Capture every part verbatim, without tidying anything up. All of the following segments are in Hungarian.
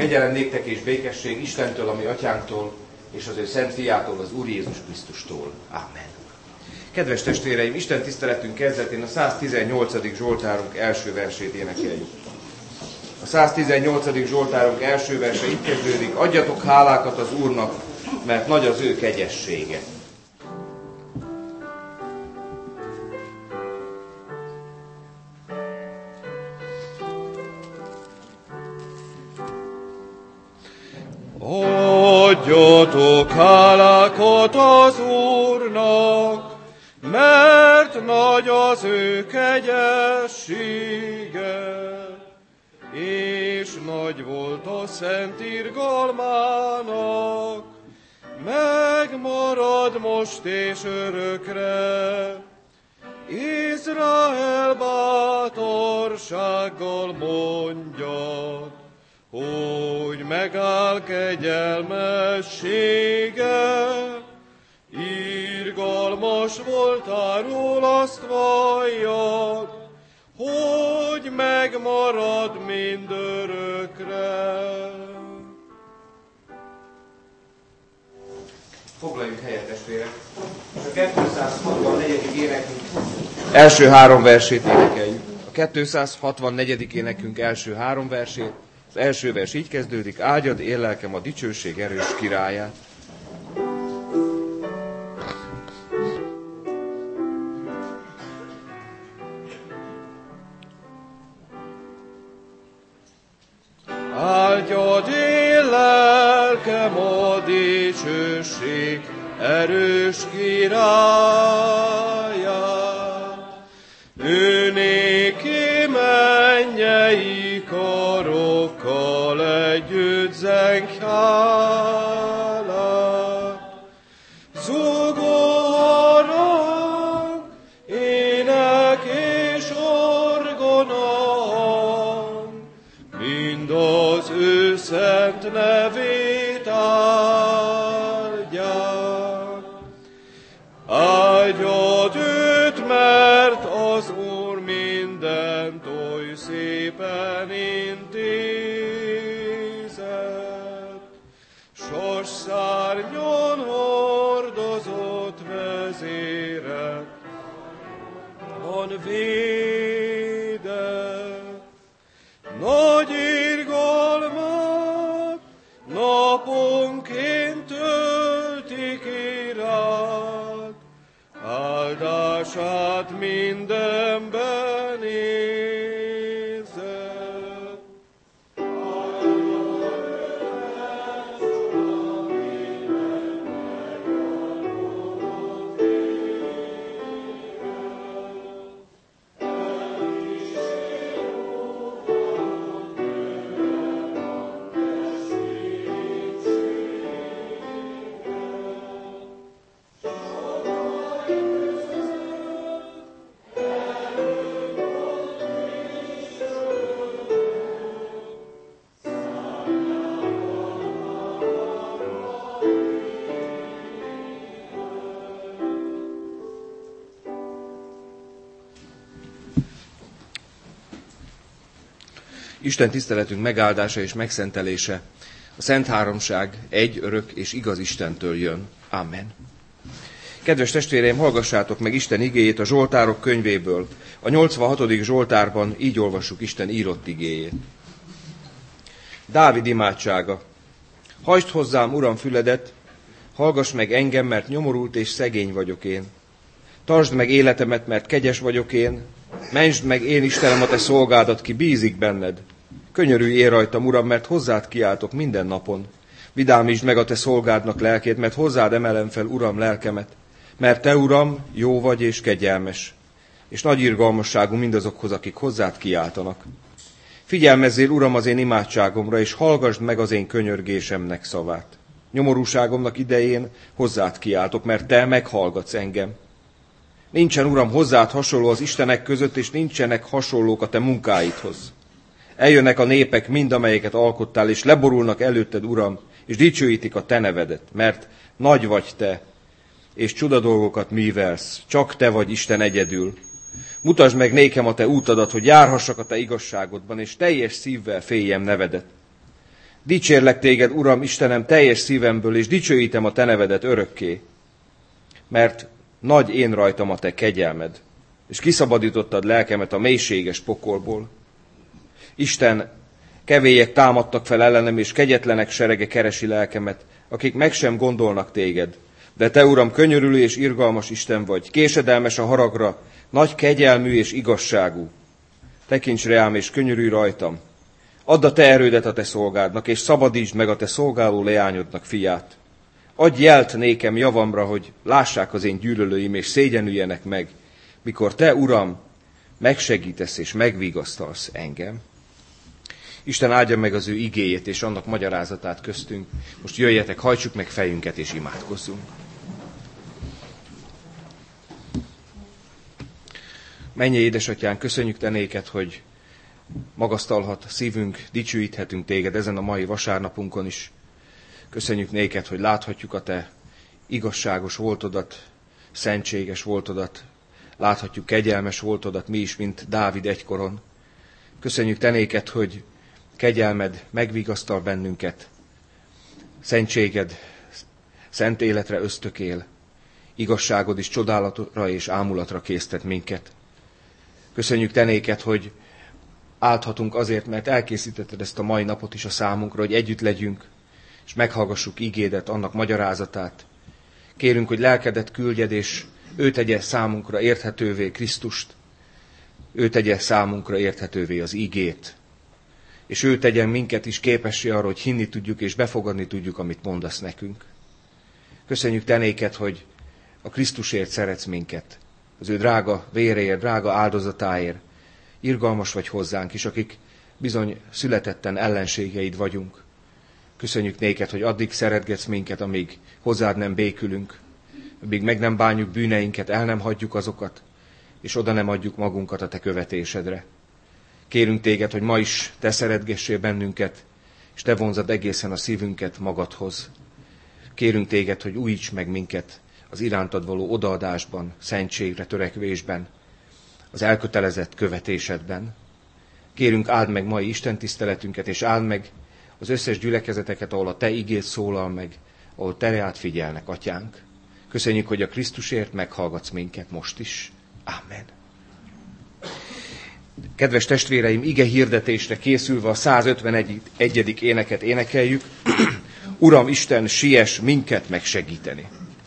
Kegyelem néktek és békesség Istentől, ami atyánktól, és az ő szent fiától, az Úr Jézus Krisztustól. Amen. Kedves testvéreim, Isten tiszteletünk kezdetén a száztizennyolcadik Zsoltárunk első versét énekeljük. A száztizennyolcadik Zsoltárunk első verse így kezdődik: adjatok hálákat az Úrnak, mert nagy az ő kegyessége. Adjatok hálákat az Úrnak, mert nagy az ő kegyessége, és nagy volt a szent irgalmának, megmarad most és örökre. Izrael bátorsággal mondja, hogy megáll kegyelmessége. Irgalmas voltáról azt valljad, hogy megmarad mindörökre. Foglaljunk helyet, testvérek, és a kétszázhatvannegyedik énekünk első három versét énekeljük. A kétszázhatvannegyedik énekünk első három versét. Az első vers így kezdődik: áldjad én lelkem a dicsőség erős királyát. Áldjad én lelkem a dicsőség erős királyát. Ő néki mennyei karokkal együtt zeng hálát. Zúgó harang, ének és orgona, mind az ő szent nevét áldják. Áldjad őt, mert az Úr mindent oly szépen intézett. Sorsszárnyon hordozott vezérek van védett. Nagy irgalmat naponként töltik irád, áldását mindenben érzed. Isten tiszteletünk megáldása és megszentelése a Szent Háromság egy örök és igaz Istentől jön. Amen. Kedves testvéreim, hallgassátok meg Isten igéjét a Zsoltárok könyvéből. A nyolcvanhatodik Zsoltárban így olvassuk Isten írott igéjét. Dávid imádsága. Hajtsd hozzám, Uram, füledet, hallgass meg engem, mert nyomorult és szegény vagyok én. Tartsd meg életemet, mert kegyes vagyok én. Mentsd meg én, Istenem, a te szolgádat, ki bízik benned. Könyörülj én rajtam, Uram, mert hozzád kiáltok minden napon. Vidámítsd meg a te szolgádnak lelkét, mert hozzád emelem fel, Uram, lelkemet. Mert te, Uram, jó vagy és kegyelmes, és nagy irgalmasságú mindazokhoz, akik hozzád kiáltanak. Figyelmezzél, Uram, az én imádságomra, és hallgasd meg az én könyörgésemnek szavát. Nyomorúságomnak idején hozzád kiáltok, mert te meghallgatsz engem. Nincsen, Uram, hozzád hasonló az istenek között, és nincsenek hasonlók a te munkáidhoz. Eljönnek a népek mind, amelyeket alkottál, és leborulnak előtted, Uram, és dicsőítik a te nevedet, mert nagy vagy te, és csodadolgokat művelsz, csak te vagy Isten egyedül. Mutasd meg nékem a te útadat, hogy járhassak a te igazságodban, és teljes szívvel féljem nevedet. Dicsérlek téged, Uram, Istenem, teljes szívemből, és dicsőítem a te nevedet örökké, mert nagy én rajtam a te kegyelmed, és kiszabadítottad lelkemet a mélységes pokolból. Isten, kevélyek támadtak fel ellenem, és kegyetlenek serege keresi lelkemet, akik meg sem gondolnak téged. De te, Uram, könyörülő és irgalmas Isten vagy, késedelmes a haragra, nagy kegyelmű és igazságú. Tekints rám, és könyörülj rajtam. Add a te erődet a te szolgádnak, és szabadítsd meg a te szolgáló leányodnak fiát. Adj jelt nékem javamra, hogy lássák az én gyűlölőim, és szégyenüljenek meg, mikor te, Uram, megsegítesz és megvigasztalsz engem. Isten áldja meg az ő igéjét és annak magyarázatát köztünk. Most jöjjetek, hajtsuk meg fejünket és imádkozzunk. Mennyei édesatyánk, köszönjük te néked, hogy magasztalhat szívünk, dicsőíthetünk téged ezen a mai vasárnapunkon is. Köszönjük néked, hogy láthatjuk a te igazságos voltodat, szentséges voltodat, láthatjuk kegyelmes voltodat mi is, mint Dávid egykoron. Köszönjük te néked, hogy kegyelmed megvigasztal bennünket, szentséged szent életre ösztökél, igazságod is csodálatra és ámulatra késztet minket. Köszönjük te néked, hogy áldhatunk azért, mert elkészítetted ezt a mai napot is a számunkra, hogy együtt legyünk, és meghallgassuk igédet, annak magyarázatát. Kérünk, hogy lelkedet küldjed, és ő tegye számunkra érthetővé Krisztust, ő tegye számunkra érthetővé az igét, és ő tegyen minket is képessé arra, hogy hinni tudjuk és befogadni tudjuk, amit mondasz nekünk. Köszönjük te néked, hogy a Krisztusért szeretsz minket, az ő drága véréért, drága áldozatáért. Irgalmas vagy hozzánk is, akik bizony születetten ellenségeid vagyunk. Köszönjük néked, hogy addig szeretgetsz minket, amíg hozzád nem békülünk, amíg meg nem bánjuk bűneinket, el nem hagyjuk azokat, és oda nem adjuk magunkat a te követésedre. Kérünk téged, hogy ma is te szeretgessél bennünket, és te vonzad egészen a szívünket magadhoz. Kérünk téged, hogy újíts meg minket az irántad való odaadásban, szentségre, törekvésben, az elkötelezett követésedben. Kérünk, áld meg mai Isten tiszteletünket, és áld meg az összes gyülekezeteket, ahol a te igéd szólal meg, ahol te rád figyelnek, atyánk. Köszönjük, hogy a Krisztusért meghallgatsz minket most is. Amen. Kedves testvéreim, ige hirdetésre készülve a százötvenegyedik éneket énekeljük. Uram Isten, siess minket megsegíteni.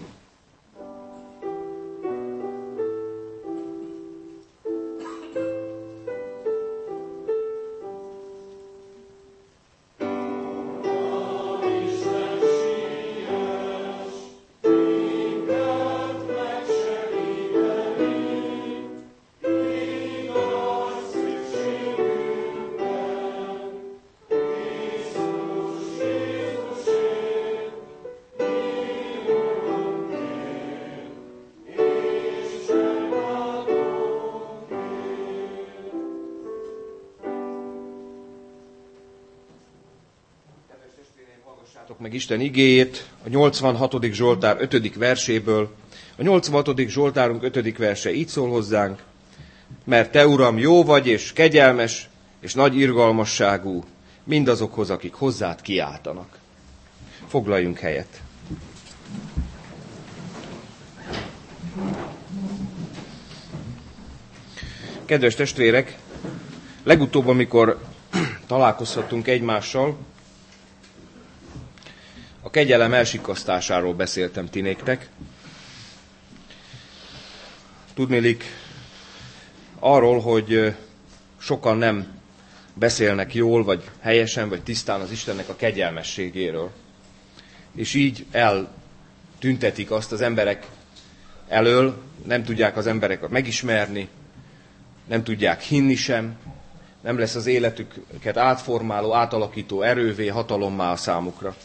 Meg Isten igéjét a nyolcvanhatodik Zsoltár ötödik verséből. A nyolcvanhatodik Zsoltárunk ötödik verse így szól hozzánk: mert te, Uram, jó vagy és kegyelmes és nagy irgalmasságú mindazokhoz, akik hozzád kiáltanak. Foglaljunk helyet. Kedves testvérek, legutóbb, amikor találkozhattunk egymással, a kegyelem elsikasztásáról beszéltem ti néktek. Tudniillik arról, hogy sokan nem beszélnek jól, vagy helyesen, vagy tisztán az Istennek a kegyelmességéről. És így eltüntetik azt az emberek elől, nem tudják az emberek megismerni, nem tudják hinni sem, nem lesz az életüket átformáló, átalakító erővé, hatalommá a számukra.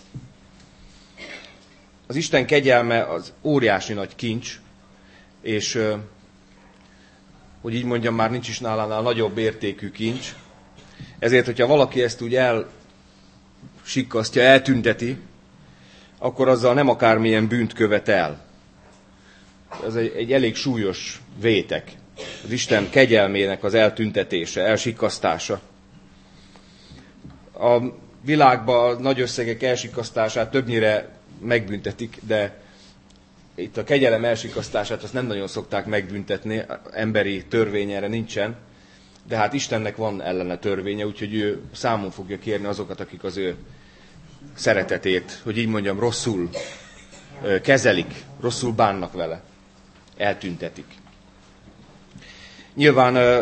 Az Isten kegyelme az óriási nagy kincs, és hogy így mondjam, már nincs is nálánál nagyobb értékű kincs. Ezért, hogyha valaki ezt úgy elsikkasztja, eltünteti, akkor azzal nem akármilyen bűnt követ el. Ez egy, egy elég súlyos vétek. Az Isten kegyelmének az eltüntetése, elsikkasztása. A világban a nagy összegek elsikasztását többnyire megbüntetik, de itt a kegyelem elsikasztását azt nem nagyon szokták megbüntetni, emberi törvény erre nincsen, de hát Istennek van ellene törvénye, úgyhogy ő számon fogja kérni azokat, akik az ő szeretetét, hogy így mondjam, rosszul kezelik, rosszul bánnak vele, eltüntetik. Nyilván ö,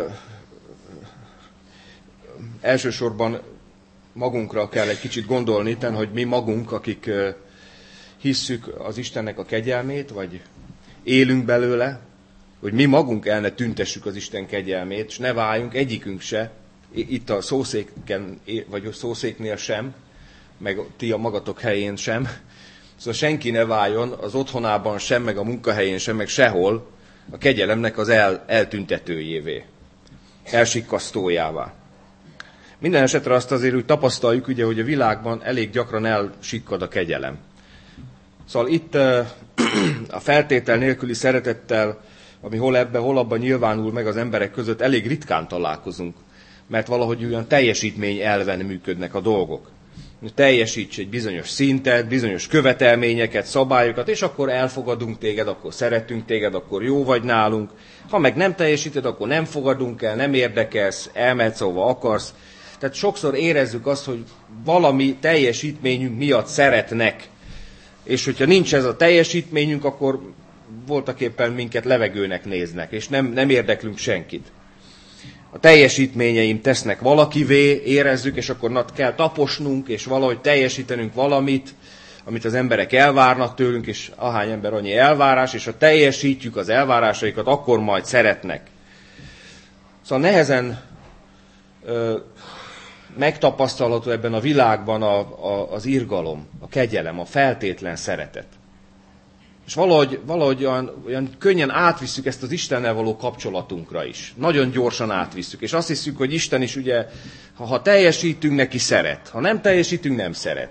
elsősorban magunkra kell egy kicsit gondolni, ten, hogy mi magunk, akik ö, hisszük az Istennek a kegyelmét, vagy élünk belőle, hogy mi magunk el ne tüntessük az Isten kegyelmét, és ne váljunk egyikünk se, itt a szószéken, vagy a szószéknél sem, meg ti a magatok helyén sem, szóval senki ne váljon az otthonában sem, meg a munkahelyén sem, meg sehol a kegyelemnek az el, eltüntetőjévé, elsikkasztójává. Minden esetre azt azért úgy tapasztaljuk, ugye, hogy a világban elég gyakran elsikkad a kegyelem. Szóval itt a feltétel nélküli szeretettel, ami hol ebbe, hol abban nyilvánul meg az emberek között, elég ritkán találkozunk, mert valahogy olyan teljesítmény elven működnek a dolgok. Teljesíts egy bizonyos szintet, bizonyos követelményeket, szabályokat, és akkor elfogadunk téged, akkor szeretünk téged, akkor jó vagy nálunk. Ha meg nem teljesíted, akkor nem fogadunk el, nem érdekelsz, elmehetsz, ahova akarsz. Tehát sokszor érezzük azt, hogy valami teljesítményünk miatt szeretnek. És hogyha nincs ez a teljesítményünk, akkor voltaképpen minket levegőnek néznek, és nem, nem érdeklünk senkit. A teljesítményeim tesznek valakivé, érezzük, és akkor na, kell taposnunk, és valahogy teljesítenünk valamit, amit az emberek elvárnak tőlünk, és ahány ember annyi elvárás, és ha teljesítjük az elvárásaikat, akkor majd szeretnek. Szóval nehezen ö, megtapasztalható ebben a világban a, a, az irgalom, a kegyelem, a feltétlen szeretet. És valahogy, valahogy olyan, olyan könnyen átvisszük ezt az Istennel való kapcsolatunkra is. Nagyon gyorsan átvisszük. És azt hiszük, hogy Isten is ugye, ha, ha teljesítünk, neki szeret. Ha nem teljesítünk, nem szeret.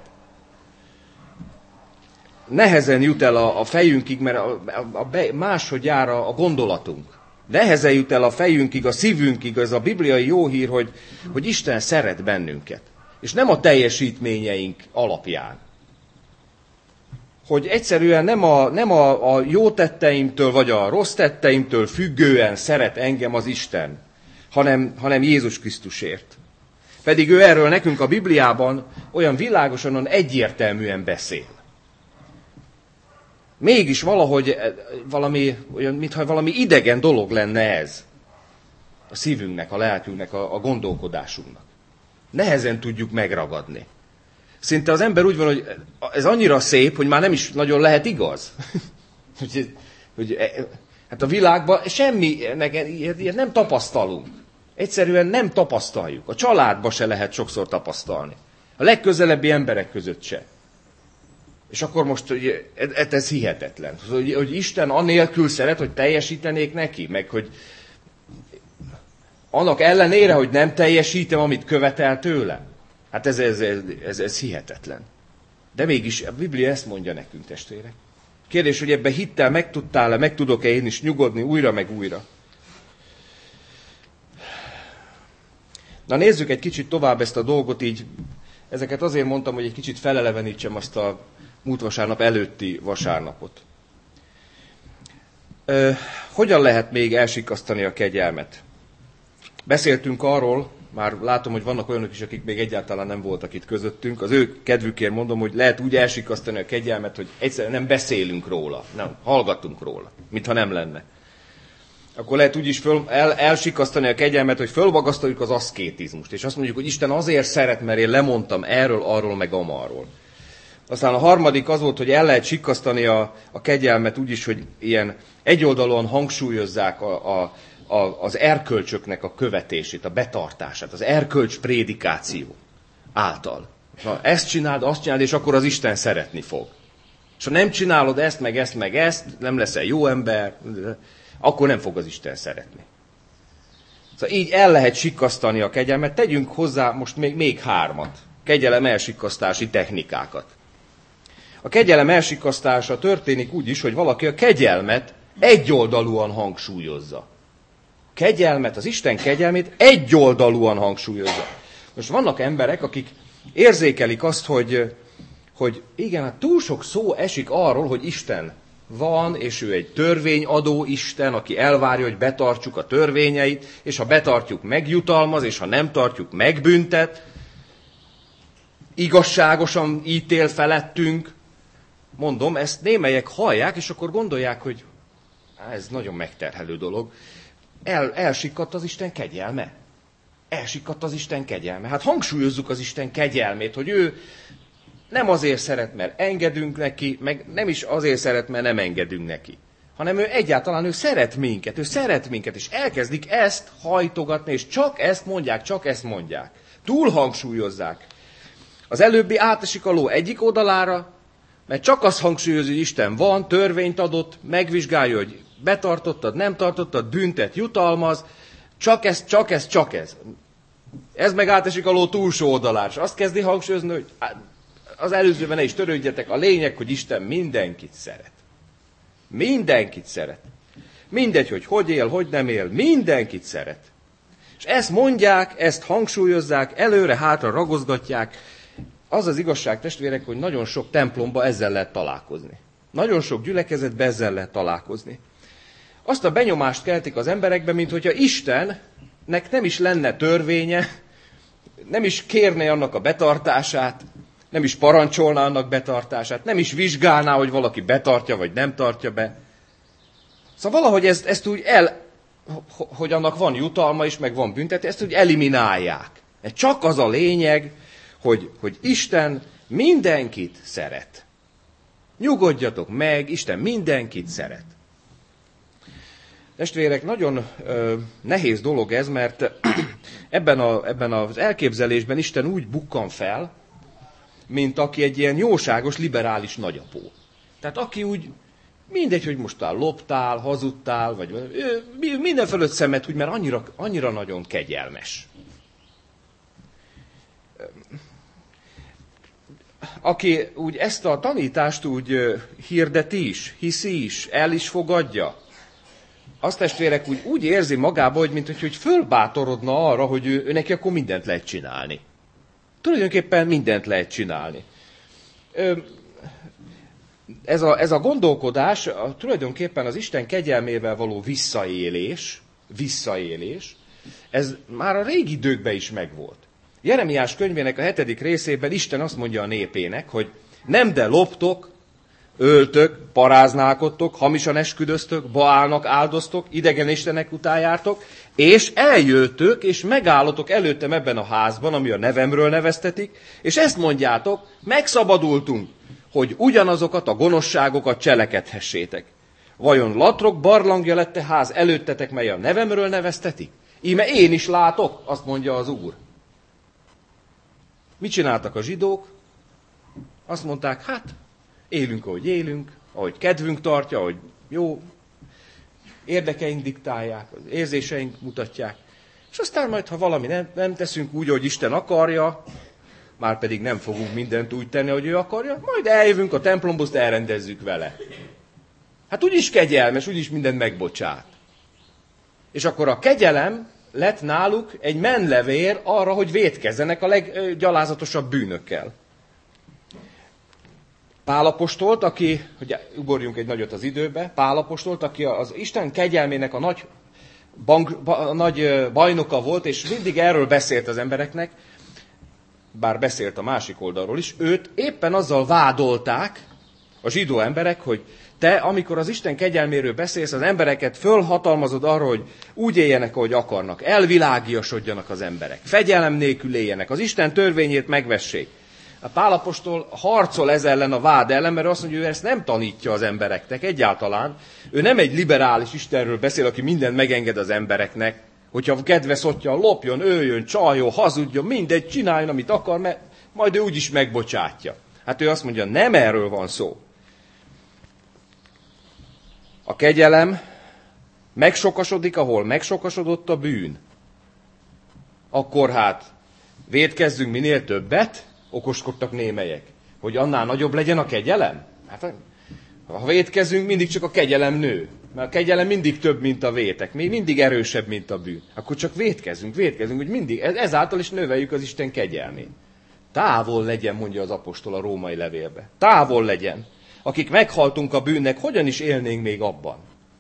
Nehezen jut el a, a fejünkig, mert a, a, a, máshogy jár a, a gondolatunk. Nehezen jut el a fejünkig, a szívünkig, ez a bibliai jó hír, hogy, hogy Isten szeret bennünket. És nem a teljesítményeink alapján. Hogy egyszerűen nem a, nem a, a jó tetteimtől, vagy a rossz tetteimtől függően szeret engem az Isten, hanem, hanem Jézus Krisztusért. Pedig ő erről nekünk a Bibliában olyan világosan, olyan egyértelműen beszél. Mégis valahogy valami, olyan, mintha valami idegen dolog lenne ez. A szívünknek, a lelkünknek, a, a gondolkodásunknak. Nehezen tudjuk megragadni. Szinte az ember úgy van, hogy ez annyira szép, hogy már nem is nagyon lehet igaz. hogy, hogy, hát a világban semmi, ilyet nem tapasztalunk. Egyszerűen nem tapasztaljuk. A családban se lehet sokszor tapasztalni. A legközelebbi emberek között se. És akkor most, hogy ez hihetetlen. Hogy, hogy Isten anélkül szeret, hogy teljesítenék neki, meg hogy annak ellenére, hogy nem teljesítem, amit követel tőlem. Hát ez, ez, ez, ez hihetetlen. De mégis a Biblia ezt mondja nekünk, testvérek. Kérdés, hogy ebben hittel meg tudtál-e, meg tudok-e én is nyugodni újra meg újra. Na nézzük egy kicsit tovább ezt a dolgot, így ezeket azért mondtam, hogy egy kicsit felelevenítsem azt a múlt vasárnap előtti vasárnapot. Ö, hogyan lehet még elsikasztani a kegyelmet? Beszéltünk arról, már látom, hogy vannak olyanok is, akik még egyáltalán nem voltak itt közöttünk. Az ő kedvükért mondom, hogy lehet úgy elsikasztani a kegyelmet, hogy egyszerűen nem beszélünk róla, nem, hallgatunk róla, mintha nem lenne. Akkor lehet úgy is föl, el, elsikasztani a kegyelmet, hogy fölmagasztaljuk az aszkétizmust, és azt mondjuk, hogy Isten azért szeret, mert én lemondtam erről, arról, meg amarról. Aztán a harmadik az volt, hogy el lehet sikasztani a, a kegyelmet úgy is, hogy ilyen egyoldalúan hangsúlyozzák a, a az erkölcsöknek a követését, a betartását, az erkölcs prédikáció által. Ha ezt csináld, azt csináld, és akkor az Isten szeretni fog. És ha nem csinálod ezt, meg ezt, meg ezt, nem leszel jó ember, akkor nem fog az Isten szeretni. Szóval így el lehet sikkasztani a kegyelmet. Tegyünk hozzá most még, még hármat. Kegyelem elsikkasztási technikákat. A kegyelem elsikkasztása történik úgy is, hogy valaki a kegyelmet egyoldalúan hangsúlyozza. Kegyelmet, az Isten kegyelmét egyoldalúan hangsúlyozza. Most vannak emberek, akik Érzékelik azt, hogy, hogy igen, hát túl sok szó esik arról, hogy Isten van, és ő egy törvényadó Isten, aki elvárja, hogy betartjuk a törvényeit, és ha betartjuk, megjutalmaz, és ha nem tartjuk, megbüntet, igazságosan ítél felettünk. Mondom, ezt némelyek hallják, és akkor gondolják, hogy ez nagyon megterhelő dolog. El, elsikadt az Isten kegyelme. Elsikadt az Isten kegyelme. Hát hangsúlyozzuk az Isten kegyelmét, hogy ő nem azért szeret, mert engedünk neki, meg nem is azért szeret, mert nem engedünk neki. Hanem ő egyáltalán ő szeret minket, ő szeret minket, és elkezdik ezt hajtogatni, és csak ezt mondják, csak ezt mondják. Túl hangsúlyozzák. Az előbbi átesik a ló egyik oldalára, mert csak azt hangsúlyozza, hogy Isten van, törvényt adott, megvizsgálja, hogy betartottad, nem tartottad, büntet, jutalmaz, csak ez, csak ez, csak ez. Ez meg átesik a ló túlsó oldalára, és azt kezdi hangsúlyozni, hogy az előzőben ne is törődjetek, a lényeg, hogy Isten mindenkit szeret. Mindenkit szeret. Mindegy, hogy hogy él, hogy nem él, mindenkit szeret. És ezt mondják, ezt hangsúlyozzák, előre-hátra ragozgatják. Az az igazság, testvérek, hogy nagyon sok templomba ezzel lehet találkozni. Nagyon sok gyülekezetbe ezzel lehet találkozni. Azt a benyomást keltik az emberekben, mint hogyha Istennek nem is lenne törvénye, nem is kérné annak a betartását, nem is parancsolná annak betartását, nem is vizsgálná, hogy valaki betartja, vagy nem tartja be. Szóval valahogy ezt, ezt úgy el, hogy annak van jutalma is, meg van büntetés, ezt úgy eliminálják. Csak az a lényeg, hogy, hogy Isten mindenkit szeret. Nyugodjatok meg, Isten mindenkit szeret. Testvérek, nagyon ö, nehéz dolog ez, mert ebben, a, ebben az elképzelésben Isten úgy bukkan fel, mint aki egy ilyen jóságos, liberális nagyapó. Tehát aki úgy, mindegy, hogy most áll, loptál, hazudtál, vagy ő, minden fölött szemet húgy, mert annyira, annyira nagyon kegyelmes. Aki úgy ezt a tanítást úgy hirdeti is, hiszi is, el is fogadja, azt testvérek úgy, úgy érzi magába, hogy mint hogy fölbátorodna arra, hogy ő, ő neki akkor mindent lehet csinálni. Tulajdonképpen mindent lehet csinálni. Ez a, ez a gondolkodás a, tulajdonképpen az Isten kegyelmével való visszaélés, visszaélés, ez már a régi időkben is megvolt. Jeremiás könyvének a hetedik részében Isten azt mondja a népének, hogy nem de loptok, öltök, paráználkodtok, hamisan esküdöztök, Baálnak áldoztok, idegen istenek után jártok, és eljöttök, és megállotok előttem ebben a házban, ami a nevemről neveztetik, és ezt mondjátok, megszabadultunk, hogy ugyanazokat a gonoszságokat cselekedhessétek. Vajon latrok barlangja lett a ház előttetek, mely a nevemről neveztetik? Íme én is látok, azt mondja az Úr. Mit csináltak a zsidók? Azt mondták, hát élünk, ahogy élünk, ahogy kedvünk tartja, ahogy jó, érdekeink diktálják, az érzéseink mutatják. És aztán majd, ha valami nem, nem teszünk úgy, hogy Isten akarja, már pedig nem fogunk mindent úgy tenni, hogy ő akarja, majd eljövünk a templomba, azt elrendezzük vele. Hát úgyis kegyelmes, úgyis mindent megbocsát. És akkor a kegyelem lett náluk egy menlevér arra, hogy vétkezzenek a leggyalázatosabb bűnökkel. Pál apostolt, aki, hogy ugorjunk egy nagyot az időbe, Pál apostolt, aki az Isten kegyelmének a nagy, bank, ba, nagy bajnoka volt, és mindig erről beszélt az embereknek, bár beszélt a másik oldalról is, őt éppen azzal vádolták a zsidó emberek, hogy te, amikor az Isten kegyelméről beszélsz, az embereket fölhatalmazod arra, hogy úgy éljenek, ahogy akarnak, elvilágiasodjanak az emberek, fegyelem nélkül éljenek, az Isten törvényét megvessék. A Pál apostol harcol ez ellen a vád ellen, mert azt mondja, hogy ő ezt nem tanítja az embereknek egyáltalán. Ő nem egy liberális Istenről beszél, aki mindent megenged az embereknek, hogyha kedve szottyan, lopjon, öljön, csaljon, hazudjon, mindegy, csináljon, amit akar, mert majd ő úgyis megbocsátja. Hát ő azt mondja, nem erről van szó. A kegyelem megsokasodik, ahol megsokasodott a bűn. Akkor hát vétkezzünk minél többet, okoskodtak némelyek, hogy annál nagyobb legyen a kegyelem. Hát, ha vétkezünk, mindig csak a kegyelem nő. Mert a kegyelem mindig több, mint a vétek. Még mindig erősebb, mint a bűn. Akkor csak vétkezünk, vétkezünk, hogy mindig, ezáltal is növeljük az Isten kegyelmét. Távol legyen, mondja az apostol a római levélbe. Távol legyen. Akik meghaltunk a bűnnek, hogyan is élnénk még abban?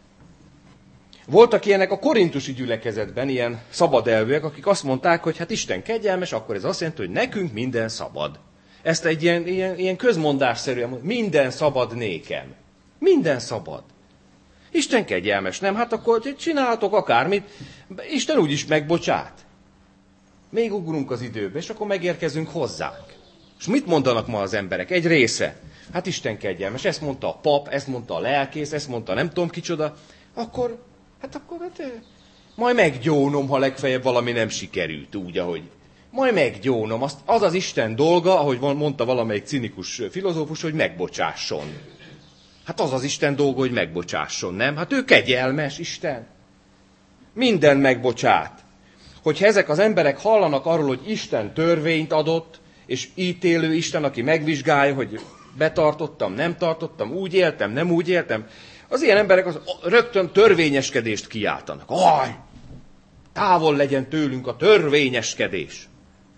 Voltak ilyenek a korintusi gyülekezetben, ilyen szabad elvűek, akik azt mondták, hogy hát Isten kegyelmes, akkor ez azt jelenti, hogy nekünk minden szabad. Ezt egy ilyen, ilyen, ilyen közmondásszerűen mondja, minden szabad nékem. Minden szabad. Isten kegyelmes, nem? Hát akkor csinálhatok akármit, Isten úgyis megbocsát. Még ugrunk az időbe, és akkor megérkezünk hozzánk. És mit mondanak ma az emberek? Egy része. Hát Isten kegyelmes, ezt mondta a pap, ezt mondta a lelkész, ezt mondta nem tudom kicsoda. Akkor, hát akkor hát, majd meggyónom, ha legfeljebb valami nem sikerült úgy, ahogy. Majd meggyónom. Azt, az az Isten dolga, ahogy mondta valamelyik cinikus filozófus, hogy megbocsásson. Hát az az Isten dolga, hogy megbocsásson, nem? Hát ő kegyelmes Isten. Minden megbocsát. Hogyha ezek az emberek hallanak arról, hogy Isten törvényt adott, és ítélő Isten, aki megvizsgálja, hogy betartottam, nem tartottam, úgy éltem, nem úgy éltem, az ilyen emberek az rögtön törvényeskedést kiáltanak. Aj! Távol legyen tőlünk a törvényeskedés.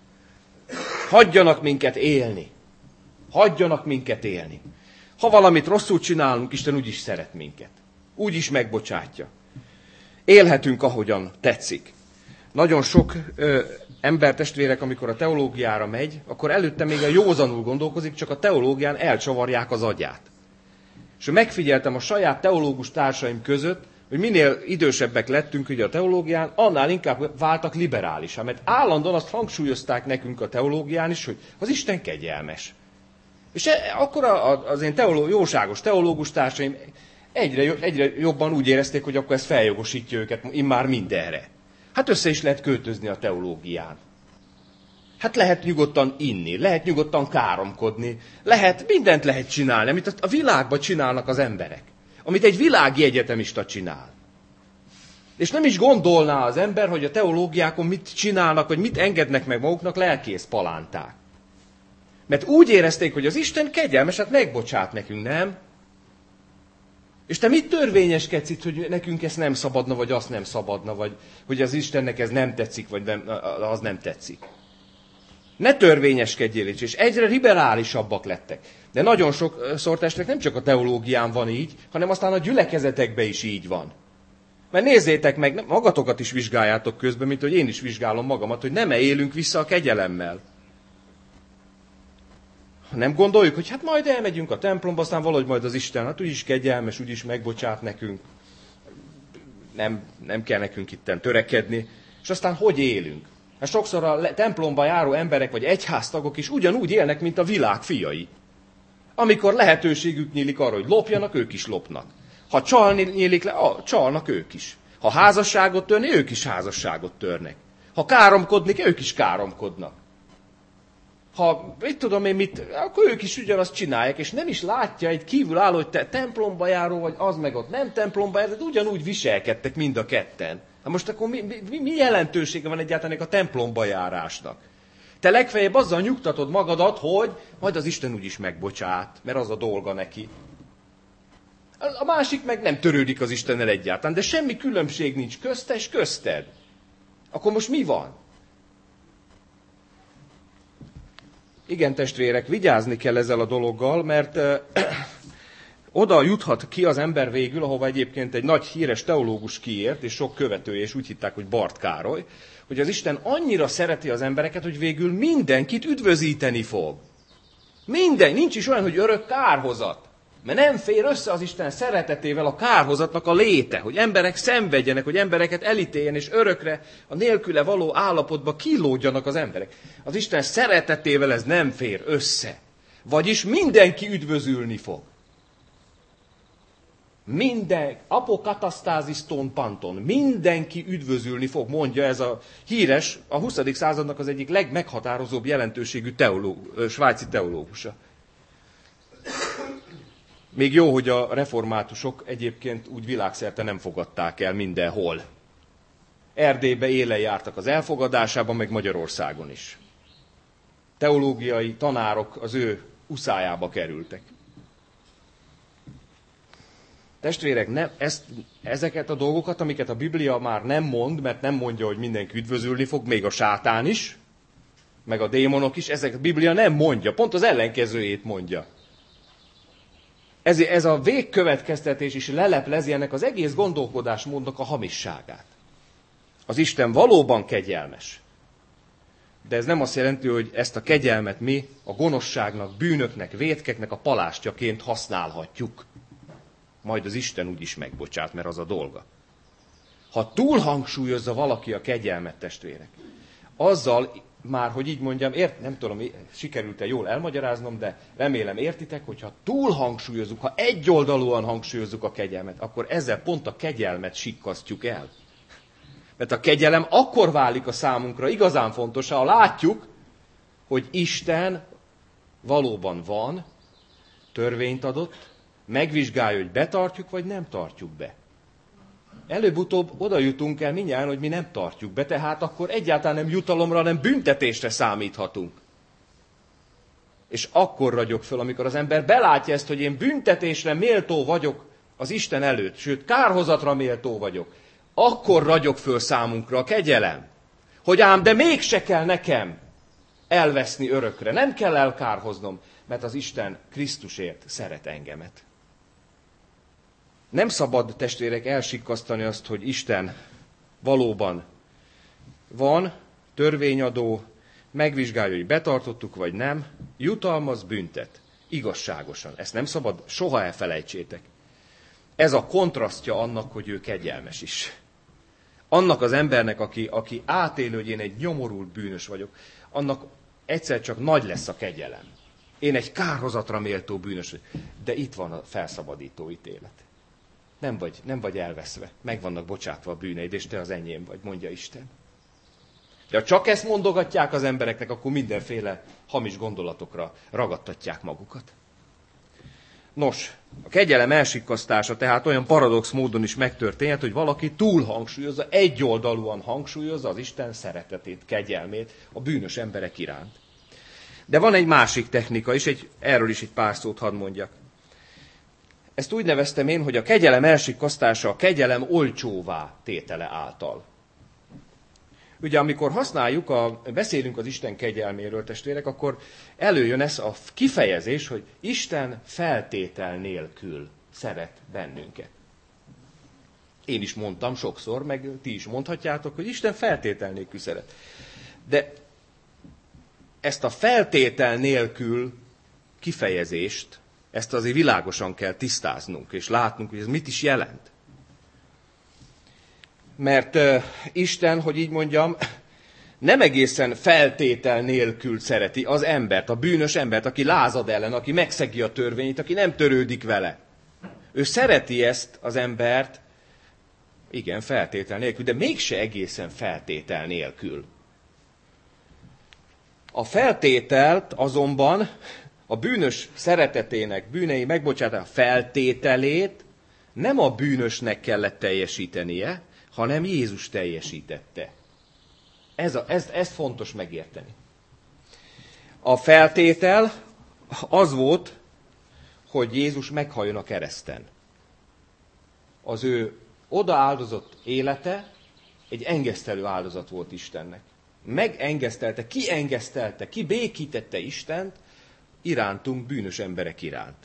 Hagyjanak minket élni. Hagyjanak minket élni. Ha valamit rosszul csinálunk, Isten úgyis szeret minket. Úgyis megbocsátja. Élhetünk, ahogyan tetszik. Nagyon sok ö, embertestvérek, amikor a teológiára megy, akkor előtte még a józanul gondolkozik, csak a teológián elcsavarják az agyát. És megfigyeltem a saját teológus társaim között, hogy minél idősebbek lettünk ugye a teológián, annál inkább váltak liberálisá. Mert állandóan azt hangsúlyozták nekünk a teológián is, hogy az Isten kegyelmes. És e, akkor a, az én teoló, jóságos teológus társaim egyre, egyre jobban úgy érezték, hogy akkor ez feljogosítja őket immár mindenre. Hát össze is lehet költözni a teológián. Hát lehet nyugodtan inni, lehet nyugodtan káromkodni, lehet, mindent lehet csinálni, amit a világban csinálnak az emberek. Amit egy világi egyetemista csinál. És nem is gondolná az ember, hogy a teológiákon mit csinálnak, vagy mit engednek meg maguknak lelkész palánták. Mert úgy érezték, hogy az Isten kegyelmes, hát megbocsát nekünk, nem? És te mit törvényeskedsz itt, hogy nekünk ezt nem szabadna, vagy azt nem szabadna, vagy hogy az Istennek ez nem tetszik, vagy nem, az nem tetszik. Ne törvényeskedjél is, és egyre liberálisabbak lettek. De nagyon sokszor testvérek nem csak a teológián van így, hanem aztán a gyülekezetekben is így van. Mert nézzétek meg, magatokat is vizsgáljátok közben, mint hogy én is vizsgálom magamat, hogy nem-e élünk vissza a kegyelemmel. Nem gondoljuk, hogy hát majd elmegyünk a templomba, aztán valahogy majd az Isten, hát úgyis kegyelmes, úgyis megbocsát nekünk. Nem, nem kell nekünk itten törekedni. És aztán hogy élünk? Hát sokszor a templomba járó emberek, vagy egyháztagok is ugyanúgy élnek, mint a világ fiai. Amikor lehetőségük nyílik arra, hogy lopjanak, ők is lopnak. Ha csalni nyílik le, ah, csalnak ők is. Ha házasságot törni, ők is házasságot törnek. Ha káromkodni, ők is káromkodnak. Ha mit tudom én mit, akkor ők is ugyanazt csinálják, és nem is látja egy kívülálló, hogy te templomba járó, vagy az meg ott nem templomba járó, de ugyanúgy viselkedtek mind a ketten. Na most akkor mi, mi, mi jelentősége van egyáltalán a templomba járásnak? Te legfeljebb azzal nyugtatod magadat, hogy majd az Isten úgyis megbocsát, mert az a dolga neki. A másik meg nem törődik az Istennel egyáltalán, de semmi különbség nincs közte és közted. Akkor most mi van? Igen, testvérek, vigyázni kell ezzel a dologgal, mert ö, oda juthat ki az ember végül, ahova egyébként egy nagy híres teológus kiért, és sok követője, és úgy hitták, hogy Bart Károly, hogy az Isten annyira szereti az embereket, hogy végül mindenkit üdvözíteni fog. Minden, nincs is olyan, hogy örök kárhozat. Mert nem fér össze az Isten szeretetével a kárhozatnak a léte, hogy emberek szenvedjenek, hogy embereket elítéljen, és örökre a nélküle való állapotba kilódjanak az emberek. Az Isten szeretetével ez nem fér össze. Vagyis mindenki üdvözülni fog. Minden, apokatasztáziston panton, mindenki üdvözülni fog, mondja ez a híres, a huszadik századnak az egyik legmeghatározóbb jelentőségű teológ, svájci teológusa. Még jó, hogy a reformátusok egyébként úgy világszerte nem fogadták el mindenhol. Erdélybe élen jártak az elfogadásában, meg Magyarországon is. Teológiai tanárok az ő uszájába kerültek. Testvérek, ne, ezt, ezeket a dolgokat, amiket a Biblia már nem mond, mert nem mondja, hogy mindenki üdvözülni fog, még a sátán is, meg a démonok is, ezek a Biblia nem mondja, pont az ellenkezőjét mondja. Ez, ez a végkövetkeztetés is leleplezi ennek az egész gondolkodásmódnak a hamisságát. Az Isten valóban kegyelmes. De ez nem azt jelenti, hogy ezt a kegyelmet mi a gonoszságnak, bűnöknek, vétkeknek a palástjaként használhatjuk. Majd az Isten úgyis megbocsát, mert az a dolga. Ha túlhangsúlyozza valaki a kegyelmet, testvérek, azzal már, hogy így mondjam, ért, nem tudom, sikerült-e jól elmagyaráznom, de remélem értitek, hogyha túlhangsúlyozunk, ha egyoldalúan hangsúlyozzuk a kegyelmet, akkor ezzel pont a kegyelmet sikkasztjuk el. Mert a kegyelem akkor válik a számunkra igazán fontos, ha látjuk, hogy Isten valóban van, törvényt adott, megvizsgálja, hogy betartjuk, vagy nem tartjuk be. Előbb-utóbb oda jutunk el mindjárt, hogy mi nem tartjuk be, tehát akkor egyáltalán nem jutalomra, hanem büntetésre számíthatunk. És akkor ragyog föl, amikor az ember belátja ezt, hogy én büntetésre méltó vagyok az Isten előtt, sőt, kárhozatra méltó vagyok. Akkor ragyog föl számunkra a kegyelem, hogy ám, de mégse kell nekem elveszni örökre, nem kell elkárhoznom, mert az Isten Krisztusért szeret engemet. Nem szabad, testvérek, elsikkasztani azt, hogy Isten valóban van, törvényadó, megvizsgálja, hogy betartottuk vagy nem, jutalmaz, büntet, igazságosan. Ezt nem szabad, soha elfelejtsétek. Ez a kontrasztja annak, hogy ő kegyelmes is. Annak az embernek, aki, aki átéli, hogy én egy nyomorult bűnös vagyok, annak egyszer csak nagy lesz a kegyelem. Én egy kárhozatra méltó bűnös vagyok. De itt van a felszabadító ítélet. Nem vagy, nem vagy elveszve. Meg vannak bocsátva a bűneid, és te az enyém vagy, mondja Isten. De ha csak ezt mondogatják az embereknek, akkor mindenféle hamis gondolatokra ragadtatják magukat. Nos, a kegyelem elsikkasztása tehát olyan paradox módon is megtörténhet, hogy valaki túl hangsúlyozza, egyoldalúan hangsúlyozza az Isten szeretetét, kegyelmét a bűnös emberek iránt. De van egy másik technika is, egy, erről is egy pár szót hadd mondjak. Ezt úgy neveztem én, hogy a kegyelem elsikkasztása a kegyelem olcsóvá tétele által. Ugye, amikor használjuk, a, beszélünk az Isten kegyelméről, testvérek, akkor előjön ez a kifejezés, hogy Isten feltétel nélkül szeret bennünket. Én is mondtam sokszor, meg ti is mondhatjátok, hogy Isten feltétel nélkül szeret. De ezt a feltétel nélkül kifejezést, ezt azért világosan kell tisztáznunk, és látnunk, hogy ez mit is jelent. Mert uh, Isten, hogy így mondjam, nem egészen feltétel nélkül szereti az embert, a bűnös embert, aki lázad ellen, aki megszegi a törvényt, aki nem törődik vele. Ő szereti ezt az embert, igen, feltétel nélkül, de mégse egészen feltétel nélkül. A feltételt azonban a bűnös szeretetének, bűnei megbocsátása feltételét nem a bűnösnek kellett teljesítenie, hanem Jézus teljesítette. Ez, a, ez, ez fontos megérteni. A feltétel az volt, hogy Jézus meghalljon a kereszten. Az ő odaáldozott élete egy engesztelő áldozat volt Istennek. Megengesztelte, kiengesztelte, kibékítette Istent irántunk, bűnös emberek iránt.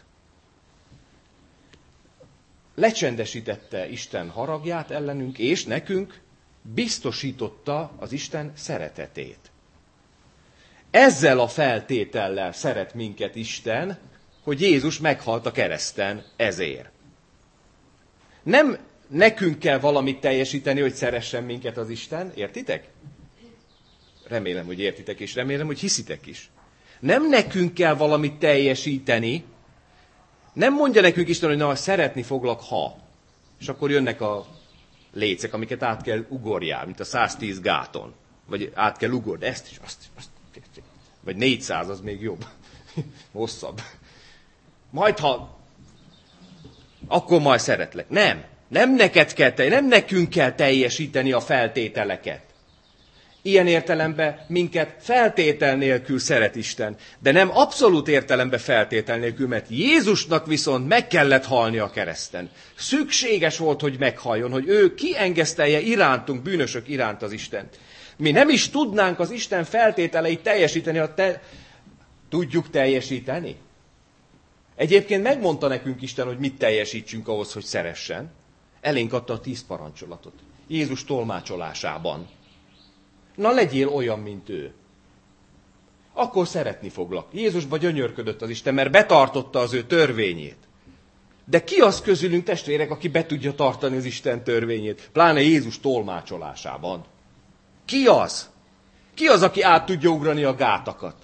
Lecsendesítette Isten haragját ellenünk, és nekünk biztosította az Isten szeretetét. Ezzel a feltétellel szeret minket Isten, hogy Jézus meghalt a kereszten ezért. Nem nekünk kell valamit teljesíteni, hogy szeressen minket az Isten, értitek? Remélem, hogy értitek, és remélem, hogy hiszitek is. Nem nekünk kell valamit teljesíteni, nem mondja nekünk Isten, hogy na, szeretni foglak, ha. És akkor jönnek a lécek, amiket át kell ugorjál, mint a száztíz gáton. Vagy át kell ugord, ezt is, azt is, azt is. Vagy négyszáz, az még jobb. Hosszabb. Majd ha, akkor majd szeretlek. Nem. Nem neked kell teljesíteni, nem nekünk kell teljesíteni a feltételeket. Ilyen értelemben minket feltétel nélkül szeret Isten, de nem abszolút értelemben feltétel nélkül, mert Jézusnak viszont meg kellett halni a kereszten. Szükséges volt, hogy meghalljon, hogy ő kiengesztelje irántunk, bűnösök iránt az Istent. Mi nem is tudnánk az Isten feltételeit teljesíteni, ha te tudjuk teljesíteni. Egyébként megmondta nekünk Isten, hogy mit teljesítsünk ahhoz, hogy szeressen. Elénk adta a tíz parancsolatot. Jézus tolmácsolásában. Na legyél olyan, mint ő. Akkor szeretni foglak. Jézusba gyönyörködött az Isten, mert betartotta az ő törvényét. De ki az közülünk, testvérek, aki be tudja tartani az Isten törvényét? Pláne Jézus tolmácsolásában. Ki az? Ki az, aki át tudja ugrani a gátakat?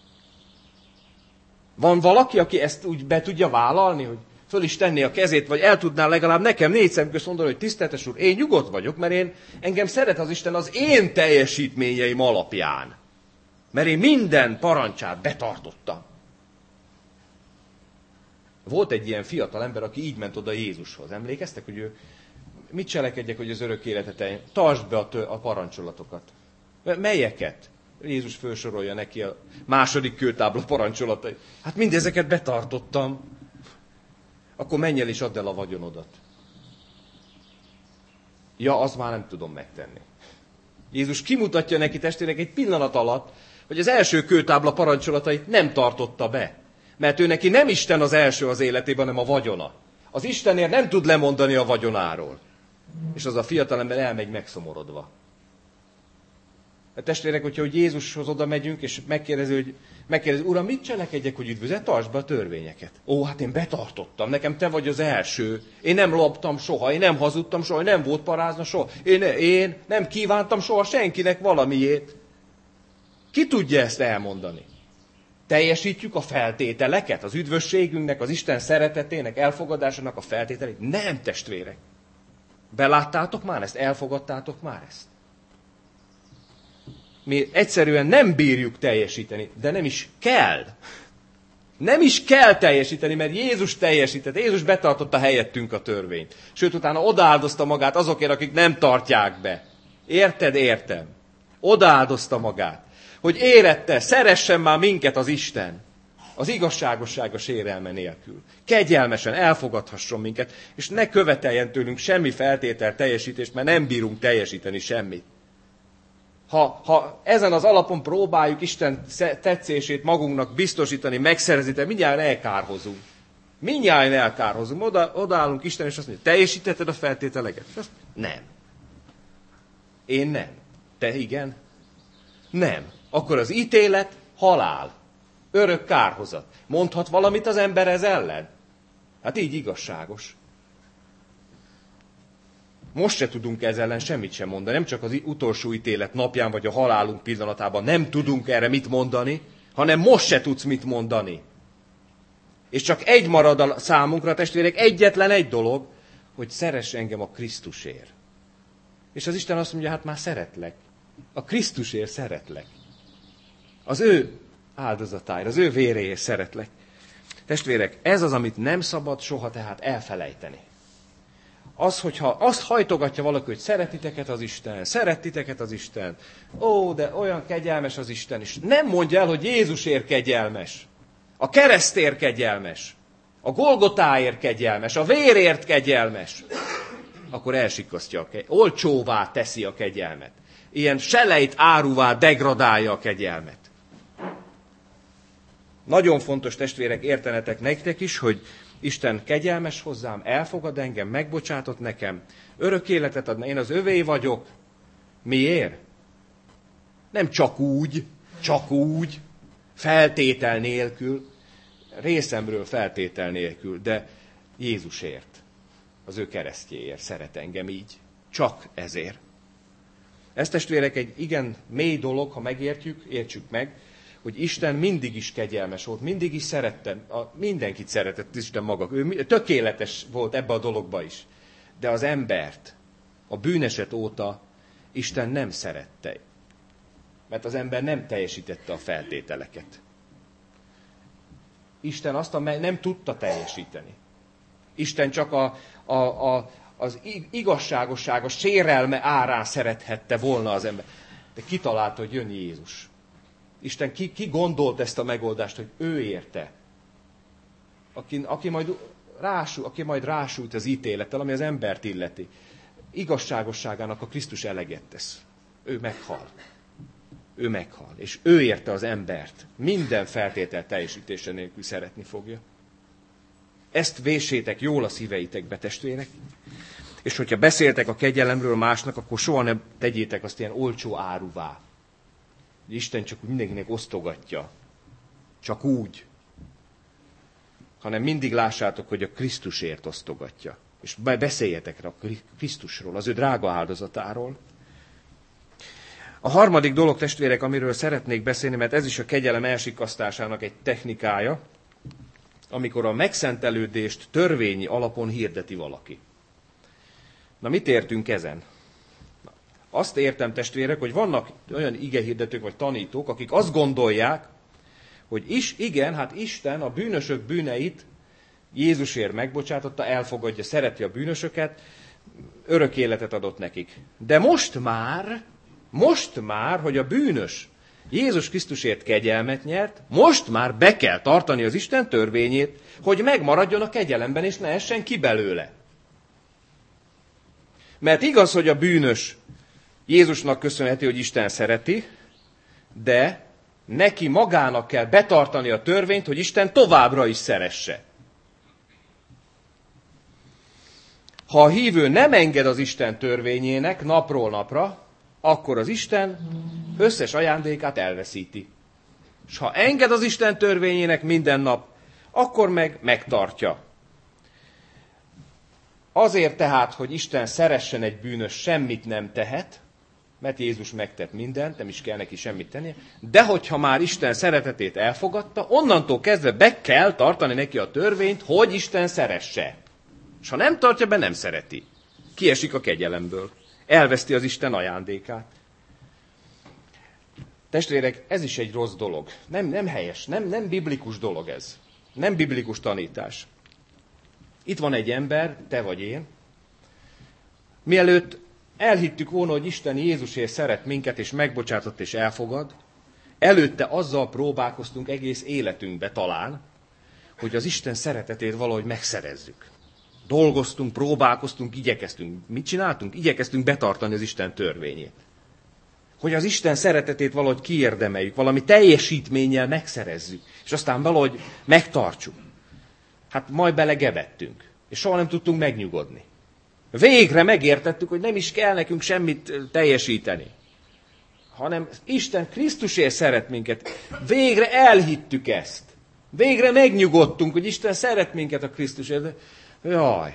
Van valaki, aki ezt úgy be tudja vállalni, hogy föl is tenni a kezét, vagy el tudná legalább nekem négy szem közt mondani, hogy tiszteletes úr, én nyugodt vagyok, mert én, engem szeret az Isten az én teljesítményeim alapján. Mert én minden parancsát betartottam. Volt egy ilyen fiatal ember, aki így ment oda Jézushoz. Emlékeztek, hogy ő mit cselekedjek, hogy az örök életet eljön? Tartsd be a, tő, a parancsolatokat. Melyeket? Jézus felsorolja neki a második kőtábla parancsolatai. Hát mindezeket betartottam. Akkor menj el és add el a vagyonodat. Ja, azt már nem tudom megtenni. Jézus kimutatja neki, testvérek, egy pillanat alatt, hogy az első kőtábla parancsolatait nem tartotta be. Mert ő neki nem Isten az első az életében, hanem a vagyona. Az Istenért nem tud lemondani a vagyonáról. És az a fiatalember elmegy megszomorodva. A testvérek, hogyha hogy Jézushoz oda megyünk, és megkérdezi, hogy megkérdezi, Uram, mit cselekedjek, hogy üdvözlet? Tartsd be a törvényeket. Ó, hát én betartottam, nekem te vagy az első. Én nem loptam soha, én nem hazudtam soha, nem volt parázna soha. Én, én nem kívántam soha senkinek valamiét. Ki tudja ezt elmondani? Teljesítjük a feltételeket, az üdvösségünknek, az Isten szeretetének, elfogadásának a feltételeit? Nem, testvérek. Beláttátok már ezt? Elfogadtátok már ezt? Mi egyszerűen nem bírjuk teljesíteni, de nem is kell. Nem is kell teljesíteni, mert Jézus teljesítette. Jézus betartotta helyettünk a törvényt. Sőt, utána odaáldozta magát azokért, akik nem tartják be. Érted? Értem. Odaáldozta magát. Hogy érette, szeressen már minket az Isten. Az igazságossága sérelme nélkül. Kegyelmesen elfogadhasson minket, és ne követeljen tőlünk semmi feltétel teljesítést, mert nem bírunk teljesíteni semmit. Ha, ha ezen az alapon próbáljuk Isten tetszését magunknak biztosítani, megszerzni, mindjárt elkárhozunk. Mindjárt elkárhozunk. Oda, odaállunk Isten, és azt mondja, teljesítetted a feltételeket? Azt nem. Én nem. Te igen? Nem. Akkor az ítélet halál. Örök kárhozat. Mondhat valamit az ember ez ellen? Hát így igazságos. Most se tudunk ezzel ellen semmit sem mondani, nem csak az utolsó ítélet napján, vagy a halálunk pillanatában nem tudunk erre mit mondani, hanem most se tudsz mit mondani. És csak egy marad a számunkra, testvérek, egyetlen egy dolog, hogy szeress engem a Krisztusért. És az Isten azt mondja, hát már szeretlek. A Krisztusért szeretlek. Az ő áldozatáért, az ő véréért szeretlek. Testvérek, ez az, amit nem szabad soha tehát elfelejteni. Az, hogyha azt hajtogatja valaki, hogy szeretiteket az Isten, szeretiteket az Isten, ó, de olyan kegyelmes az Isten is. Nem mondja el, hogy Jézusért kegyelmes, a keresztért kegyelmes, a Golgotáért kegyelmes, a vérért kegyelmes. Akkor elsikasztja a kegyelmet, olcsóvá teszi a kegyelmet. Ilyen selejt áruvá degradálja a kegyelmet. Nagyon fontos, testvérek, értenetek nektek is, hogy Isten kegyelmes hozzám, elfogad engem, megbocsátott nekem, örök életet adna, én az övé vagyok. Miért? Nem csak úgy, csak úgy, feltétel nélkül, részemről feltétel nélkül, de Jézusért, az ő keresztjéért szeret engem így. Csak ezért. Ez, testvérek, egy igen mély dolog, ha megértjük, értsük meg, hogy Isten mindig is kegyelmes volt, mindig is szerette, a, mindenkit szeretett Isten maga. Ő tökéletes volt ebbe a dologba is. De az embert a bűneset óta Isten nem szerette. Mert az ember nem teljesítette a feltételeket. Isten azt a, nem tudta teljesíteni. Isten csak a, a, a, az igazságosság, a sérelme árán szerethette volna az ember. De kitalálta, hogy jön Jézus. Isten ki, ki gondolt ezt a megoldást, hogy ő érte. Aki, aki, majd rású, aki majd rásújt az ítélettel, ami az embert illeti. Igazságosságának a Krisztus eleget tesz. Ő meghal. Ő meghal. És ő érte az embert. Minden feltétel teljesítése nélkül szeretni fogja. Ezt véssétek jól a szíveitekbe, testvérek. És hogyha beszéltek a kegyelemről másnak, akkor soha nem tegyétek azt ilyen olcsó áruvá. Isten csak mindenkinek osztogatja. Csak úgy. Hanem mindig lássátok, hogy a Krisztusért osztogatja. És beszéljetek a Krisztusról, az ő drága áldozatáról. A harmadik dolog, testvérek, amiről szeretnék beszélni, mert ez is a kegyelem elsikasztásának egy technikája, amikor a megszentelődést törvényi alapon hirdeti valaki. Na, mit értünk ezen? Azt értem, testvérek, hogy vannak olyan igehirdetők vagy tanítók, akik azt gondolják, hogy is, igen, hát Isten a bűnösök bűneit Jézusért megbocsátotta, elfogadja, szereti a bűnösöket, örök életet adott nekik. De most már, most már, hogy a bűnös Jézus Krisztusért kegyelmet nyert, most már be kell tartani az Isten törvényét, hogy megmaradjon a kegyelemben, és ne essen ki belőle. Mert igaz, hogy a bűnös Jézusnak köszönheti, hogy Isten szereti, de neki magának kell betartani a törvényt, hogy Isten továbbra is szeresse. Ha a hívő nem enged az Isten törvényének napról napra, akkor az Isten összes ajándékát elveszíti. És ha enged az Isten törvényének minden nap, akkor meg megtartja. Azért tehát, hogy Isten szeressen egy bűnös, semmit nem tehet, mert Jézus megtett mindent, nem is kell neki semmit tennie, de hogyha már Isten szeretetét elfogadta, onnantól kezdve be kell tartani neki a törvényt, hogy Isten szeresse. És ha nem tartja be, nem szereti. Kiesik a kegyelemből. Elveszti az Isten ajándékát. Testvérek, ez is egy rossz dolog. Nem, nem helyes, nem, nem biblikus dolog ez. Nem biblikus tanítás. Itt van egy ember, te vagy én. Mielőtt elhittük volna, hogy Isten Jézusért szeret minket, és megbocsátott, és elfogad, előtte azzal próbálkoztunk egész életünkbe talán, hogy az Isten szeretetét valahogy megszerezzük. Dolgoztunk, próbálkoztunk, igyekeztünk. Mit csináltunk? Igyekeztünk betartani az Isten törvényét. Hogy az Isten szeretetét valahogy kiérdemeljük, valami teljesítménnyel megszerezzük, és aztán valahogy megtartsuk. Hát majd belegevettünk, és soha nem tudtunk megnyugodni. Végre megértettük, hogy nem is kell nekünk semmit teljesíteni, hanem Isten Krisztusért szeret minket. Végre elhittük ezt. Végre megnyugodtunk, hogy Isten szeret minket a Krisztusért. Jaj,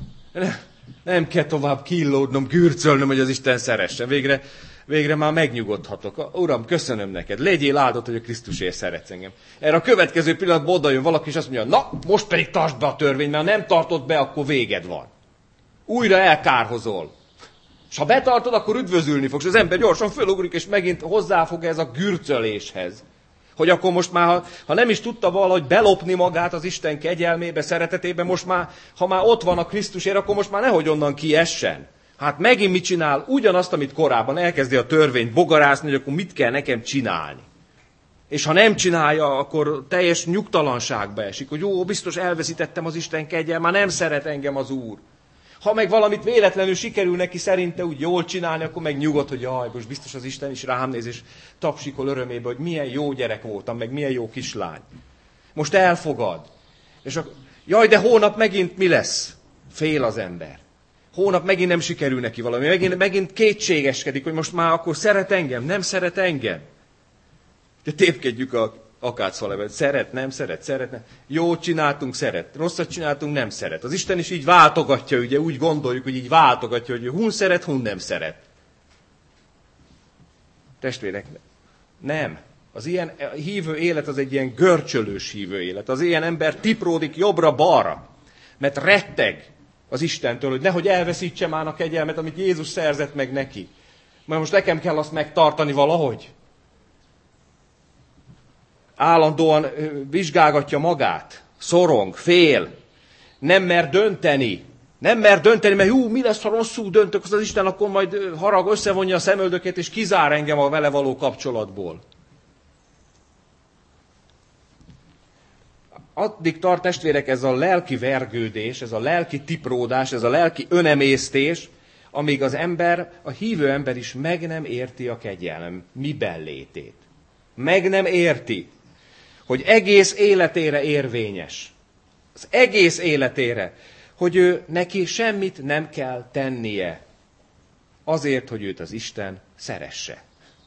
nem kell tovább killódnom, gürcölnöm, hogy az Isten szeressen. Végre, végre már megnyugodhatok. Uram, köszönöm neked, légyél áldott, hogy a Krisztusért szeretsz engem. Erre a következő pillanatban oda jön valaki, és azt mondja, na, most pedig tartsd be a törvényt, mert ha nem tartod be, akkor véged van. Újra elkárhozol. És ha betartod, akkor üdvözülni fogsz. Az ember gyorsan fölugrik, és megint hozzáfog ez a gürcöléshez. Hogy akkor most már, ha, ha nem is tudta valahogy belopni magát az Isten kegyelmébe, szeretetébe, most már, ha már ott van a Krisztusért, akkor most már nehogy onnan kiessen. Hát megint mit csinál? Ugyanazt, amit korábban elkezdi a törvényt bogarászni, hogy akkor mit kell nekem csinálni. És ha nem csinálja, akkor teljes nyugtalanságba esik, hogy jó, biztos elveszítettem az Isten kegyelmét, már nem szeret engem az Úr. Ha meg valamit véletlenül sikerül neki szerinte úgy jól csinálni, akkor meg nyugodt, hogy jaj, most biztos az Isten is rám néz, és tapsikol örömébe, hogy milyen jó gyerek voltam, meg milyen jó kislány. Most elfogad. És akkor, jaj, de hónap megint mi lesz? Fél az ember. Hónap megint nem sikerül neki valami. Megint, megint kétségeskedik, hogy most már akkor szeret engem, nem szeret engem. De tépkedjük a akácfalevet. Szeret, nem szeret, szeret, nem. Jót csináltunk, szeret. Rosszat csináltunk, nem szeret. Az Isten is így váltogatja, ugye úgy gondoljuk, hogy így váltogatja, hogy hun szeret, hun nem szeret. Testvérek, nem. Az ilyen hívő élet az egy ilyen görcsölős hívő élet. Az ilyen ember tipródik jobbra-balra, mert retteg az Istentől, hogy nehogy elveszítse már a kegyelmet, amit Jézus szerzett meg neki. Mert most nekem kell azt megtartani valahogy. Állandóan vizsgálgatja magát, szorong, fél, nem mer dönteni. Nem mer dönteni, mert hú, mi lesz, ha rosszul döntök, az Isten akkor majd harag, összevonja a szemöldökét, és kizár engem a vele való kapcsolatból. Addig tart, testvérek, ez a lelki vergődés, ez a lelki tipródás, ez a lelki önemésztés, amíg az ember, a hívő ember is meg nem érti a kegyelem miben létét. Meg nem érti, hogy egész életére érvényes. Az egész életére, hogy ő neki semmit nem kell tennie azért, hogy őt az Isten szeresse.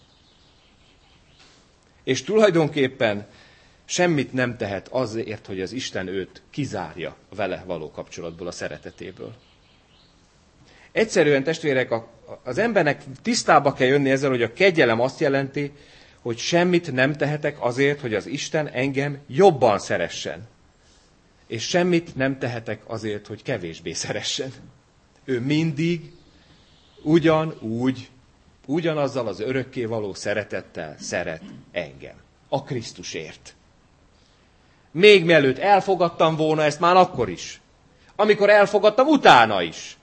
És tulajdonképpen semmit nem tehet azért, hogy az Isten őt kizárja a vele való kapcsolatból, a szeretetéből. Egyszerűen, testvérek, az embernek tisztába kell jönni ezzel, hogy a kegyelem azt jelenti, hogy semmit nem tehetek azért, hogy az Isten engem jobban szeressen. És semmit nem tehetek azért, hogy kevésbé szeressen. Ő mindig ugyanúgy, ugyanazzal az örökkévaló szeretettel szeret engem. A Krisztusért. Még mielőtt elfogadtam volna ezt, már akkor is. Amikor elfogadtam, utána is.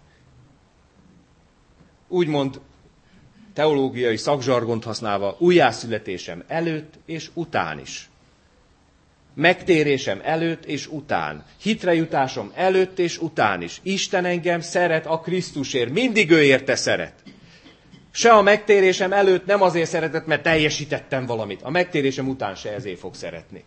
Úgymond teológiai szakzsargont használva, újjászületésem előtt és után is. Megtérésem előtt és után. Hitrejutásom előtt és után is. Isten engem szeret a Krisztusért. Mindig ő érte szeret. Se a megtérésem előtt nem azért szeretett, mert teljesítettem valamit. A megtérésem után se ezért fog szeretni.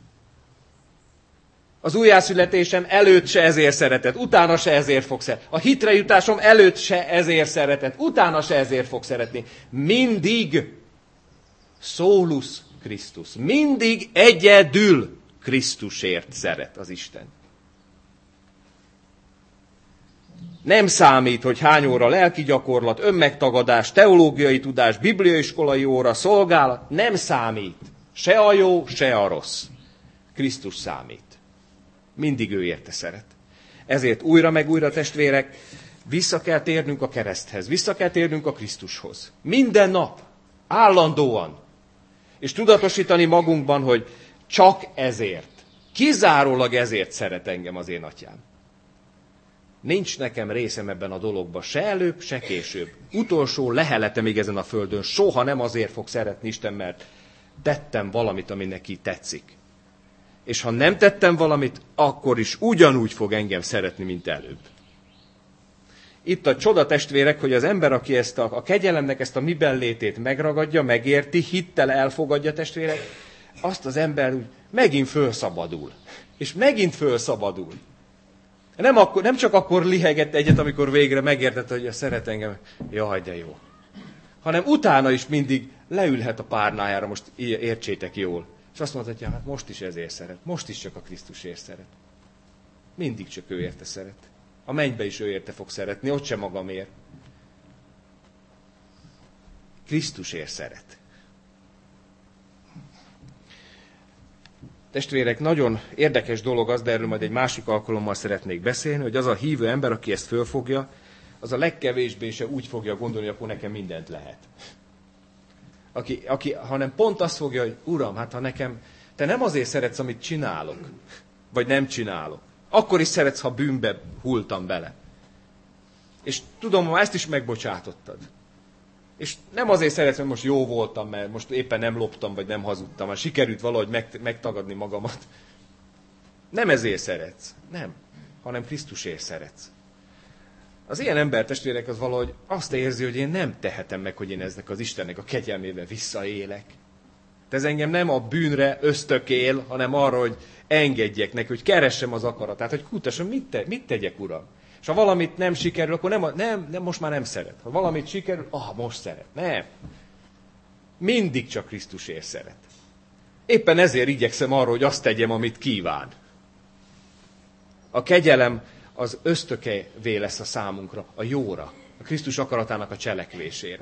Az újjászületésem előtt se ezért szeretett, utána se ezért fog szeretni. A hitrejutásom előtt se ezért szeretett, utána se ezért fog szeretni. Mindig solus Christus. Mindig egyedül Krisztusért szeret az Isten. Nem számít, hogy hány óra lelki gyakorlat, önmegtagadás, teológiai tudás, bibliaiskolai óra, szolgálat. Nem számít. Se a jó, se a rossz. Krisztus számít. Mindig ő érte szeret. Ezért újra meg újra, testvérek, vissza kell térnünk a kereszthez, vissza kell térnünk a Krisztushoz. Minden nap, állandóan. És tudatosítani magunkban, hogy csak ezért, kizárólag ezért szeret engem az én atyám. Nincs nekem részem ebben a dologban, se előbb, se később. Utolsó lehelete még ezen a földön, soha nem azért fog szeretni Isten, mert tettem valamit, ami neki tetszik. És ha nem tettem valamit, akkor is ugyanúgy fog engem szeretni, mint előbb. Itt a csoda, testvérek, hogy az ember, aki ezt a, a kegyelemnek ezt a miben létét megragadja, megérti, hittel elfogadja, testvérek, azt az ember úgy megint fölszabadul. És megint fölszabadul. Nem, akkor, nem csak akkor lihegett egyet, amikor végre megértette, hogy szeret engem, jaj, de jó. Hanem utána is mindig leülhet a párnájára, most értsétek jól. És azt mondhatja, hát most is ezért szeret, most is csak a Krisztusért szeret. Mindig csak ő érte szeret. A mennybe is ő érte fog szeretni, ott sem magamért. Krisztusért szeret. Testvérek, nagyon érdekes dolog az, de erről majd egy másik alkalommal szeretnék beszélni, hogy az a hívő ember, aki ezt fölfogja, az a legkevésbé se úgy fogja gondolni, hogy akkor nekem mindent lehet. Aki, aki, hanem pont azt fogja, hogy Uram, hát ha nekem, te nem azért szeretsz, amit csinálok, vagy nem csinálok. Akkor is szeretsz, ha bűnbe hultam bele. És tudom, ma ezt is megbocsátottad. És nem azért szeretsz, mert most jó voltam, mert most éppen nem loptam, vagy nem hazudtam, mert sikerült valahogy megtagadni magamat. Nem ezért szeretsz. Nem. Hanem Krisztusért szeretsz. Az ilyen ember, testvérek, az valahogy azt érzi, hogy én nem tehetem meg, hogy én eznek az Istennek a kegyelmébe visszaélek. Ez engem nem a bűnre ösztökél, hanem arra, hogy engedjek neki, hogy keressem az akaratát, hogy kutassam, mit, te, mit tegyek, Uram. És ha valamit nem sikerül, akkor nem, nem, nem, most már nem szeret. Ha valamit sikerül, ah, most szeret. Nem. Mindig csak Krisztusért szeret. Éppen ezért igyekszem arra, hogy azt tegyem, amit kíván. A kegyelem az ösztökévé lesz a számunkra, a jóra, a Krisztus akaratának a cselekvésére.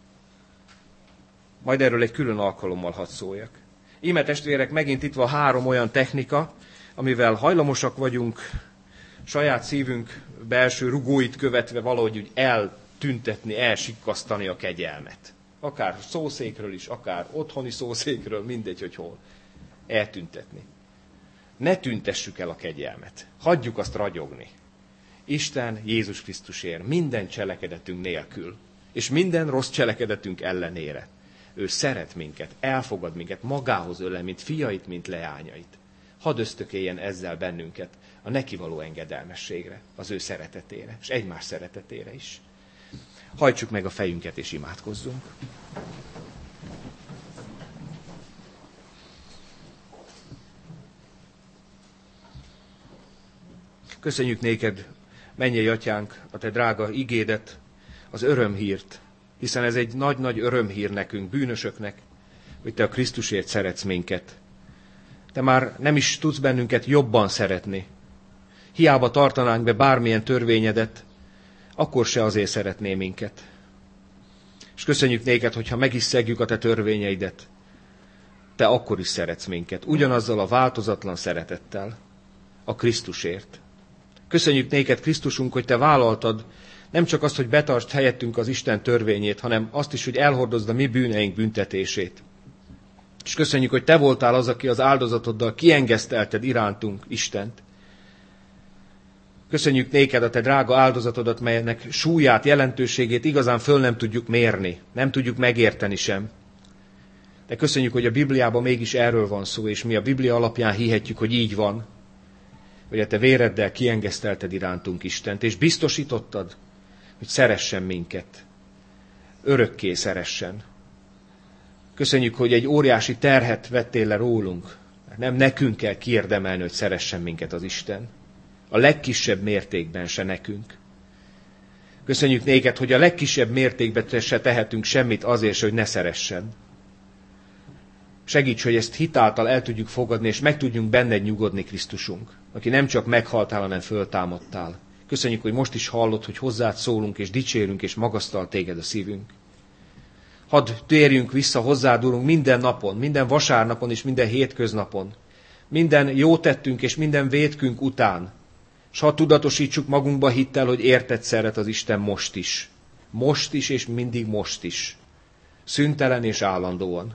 Majd erről egy külön alkalommal hadd szóljak. Íme testvérek, megint itt van három olyan technika, amivel hajlamosak vagyunk saját szívünk belső rugóit követve valahogy úgy eltüntetni, elsikkasztani a kegyelmet. Akár szószékről is, akár otthoni szószékről, mindegy, hogy hol. Eltüntetni. Ne tüntessük el a kegyelmet. Hagyjuk azt ragyogni. Isten Jézus Krisztusért minden cselekedetünk nélkül, és minden rossz cselekedetünk ellenére. Ő szeret minket, elfogad minket, magához ölel, mint fiait, mint leányait. Hadd ösztökéljen ezzel bennünket a neki való engedelmességre, az ő szeretetére, és egymás szeretetére is. Hajtsuk meg a fejünket és imádkozzunk. Köszönjük néked, mennyei atyánk, a te drága igédet, az örömhírt, hiszen ez egy nagy-nagy örömhír nekünk, bűnösöknek, hogy te a Krisztusért szeretsz minket. Te már nem is tudsz bennünket jobban szeretni. Hiába tartanánk be bármilyen törvényedet, akkor se azért szeretné minket. És köszönjük néked, hogyha meg is szegjük a te törvényeidet, te akkor is szeretsz minket, ugyanazzal a változatlan szeretettel, a Krisztusért. Köszönjük néked, Krisztusunk, hogy te vállaltad nem csak azt, hogy betartsd helyettünk az Isten törvényét, hanem azt is, hogy elhordozd a mi bűneink büntetését. És köszönjük, hogy te voltál az, aki az áldozatoddal kiengesztelted irántunk Istent. Köszönjük néked a te drága áldozatodat, melynek súlyát, jelentőségét igazán föl nem tudjuk mérni, nem tudjuk megérteni sem. De köszönjük, hogy a Bibliában mégis erről van szó, és mi a Biblia alapján hihetjük, hogy így van, hogy a te véreddel kiengesztelted irántunk Istent, és biztosítottad, hogy szeressen minket, örökké szeressen. Köszönjük, hogy egy óriási terhet vettél le rólunk, nem nekünk kell kiérdemelni, hogy szeressen minket az Isten. A legkisebb mértékben se nekünk. Köszönjük néked, hogy a legkisebb mértékben se tehetünk semmit azért, hogy ne szeressen. Segíts, hogy ezt hitáltal el tudjuk fogadni, és meg tudjunk benned nyugodni, Krisztusunk, aki nem csak meghaltál, hanem föltámadtál. Köszönjük, hogy most is hallod, hogy hozzád szólunk, és dicsérünk, és magasztal téged a szívünk. Hadd térjünk vissza hozzád, Urunk, minden napon, minden vasárnapon és minden hétköznapon, minden jó tettünk és minden vétkünk után, s hadd tudatosítsuk magunkba hittel, hogy érted szeret az Isten most is. Most is és mindig most is. Szüntelen és állandóan.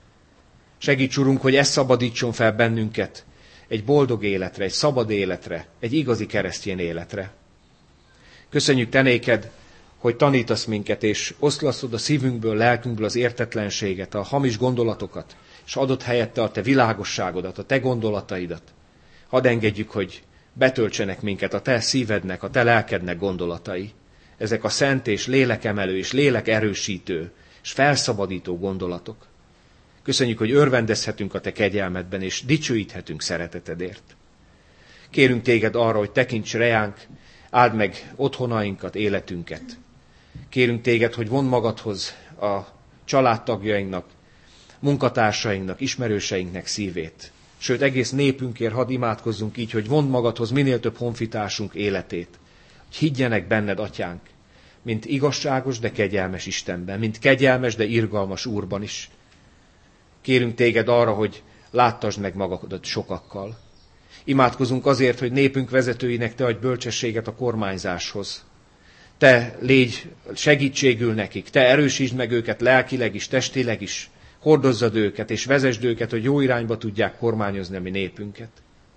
Segíts, Urunk, hogy ez szabadítson fel bennünket egy boldog életre, egy szabad életre, egy igazi keresztény életre. Köszönjük te néked, hogy tanítasz minket, és oszlasztod a szívünkből, lelkünkből az értetlenséget, a hamis gondolatokat, és adott helyette a te világosságodat, a te gondolataidat. Hadd engedjük, hogy betöltsenek minket a te szívednek, a te lelkednek gondolatai. Ezek a szent és lélekemelő és lélekerősítő és felszabadító gondolatok. Köszönjük, hogy örvendezhetünk a te kegyelmedben, és dicsőíthetünk szeretetedért. Kérünk téged arra, hogy tekints reánk, áld meg otthonainkat, életünket. Kérünk téged, hogy vondd magadhoz a családtagjainknak, munkatársainknak, ismerőseinknek szívét. Sőt, egész népünkért hadd imádkozzunk így, hogy vondd magadhoz minél több honfitársunk életét. Hogy higgyenek benned, atyánk, mint igazságos, de kegyelmes Istenben, mint kegyelmes, de irgalmas Úrban is. Kérünk téged arra, hogy láttasd meg magadat sokakkal. Imádkozunk azért, hogy népünk vezetőinek te adj bölcsességet a kormányzáshoz. Te légy segítségül nekik, te erősítsd meg őket lelkileg is, testileg is, hordozzad őket és vezesd őket, hogy jó irányba tudják kormányozni a mi népünket.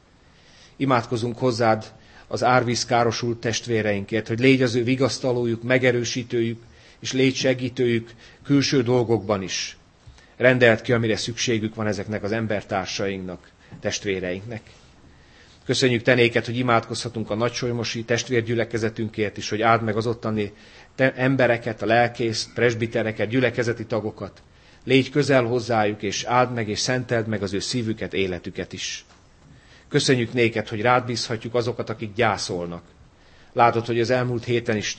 Imádkozunk hozzád az árvíz károsult testvéreinkért, hogy légy az ő vigasztalójuk, megerősítőjük, és légy segítőjük külső dolgokban is. Rendeld ki, amire szükségük van ezeknek az embertársainknak, testvéreinknek. Köszönjük te néked, hogy imádkozhatunk a nagysolymosi testvérgyülekezetünkért is, hogy áld meg az ottani embereket, a lelkész, presbitereket, gyülekezeti tagokat. Légy közel hozzájuk, és áld meg, és szenteld meg az ő szívüket, életüket is. Köszönjük néked, hogy rád bízhatjuk azokat, akik gyászolnak. Látod, hogy az elmúlt héten is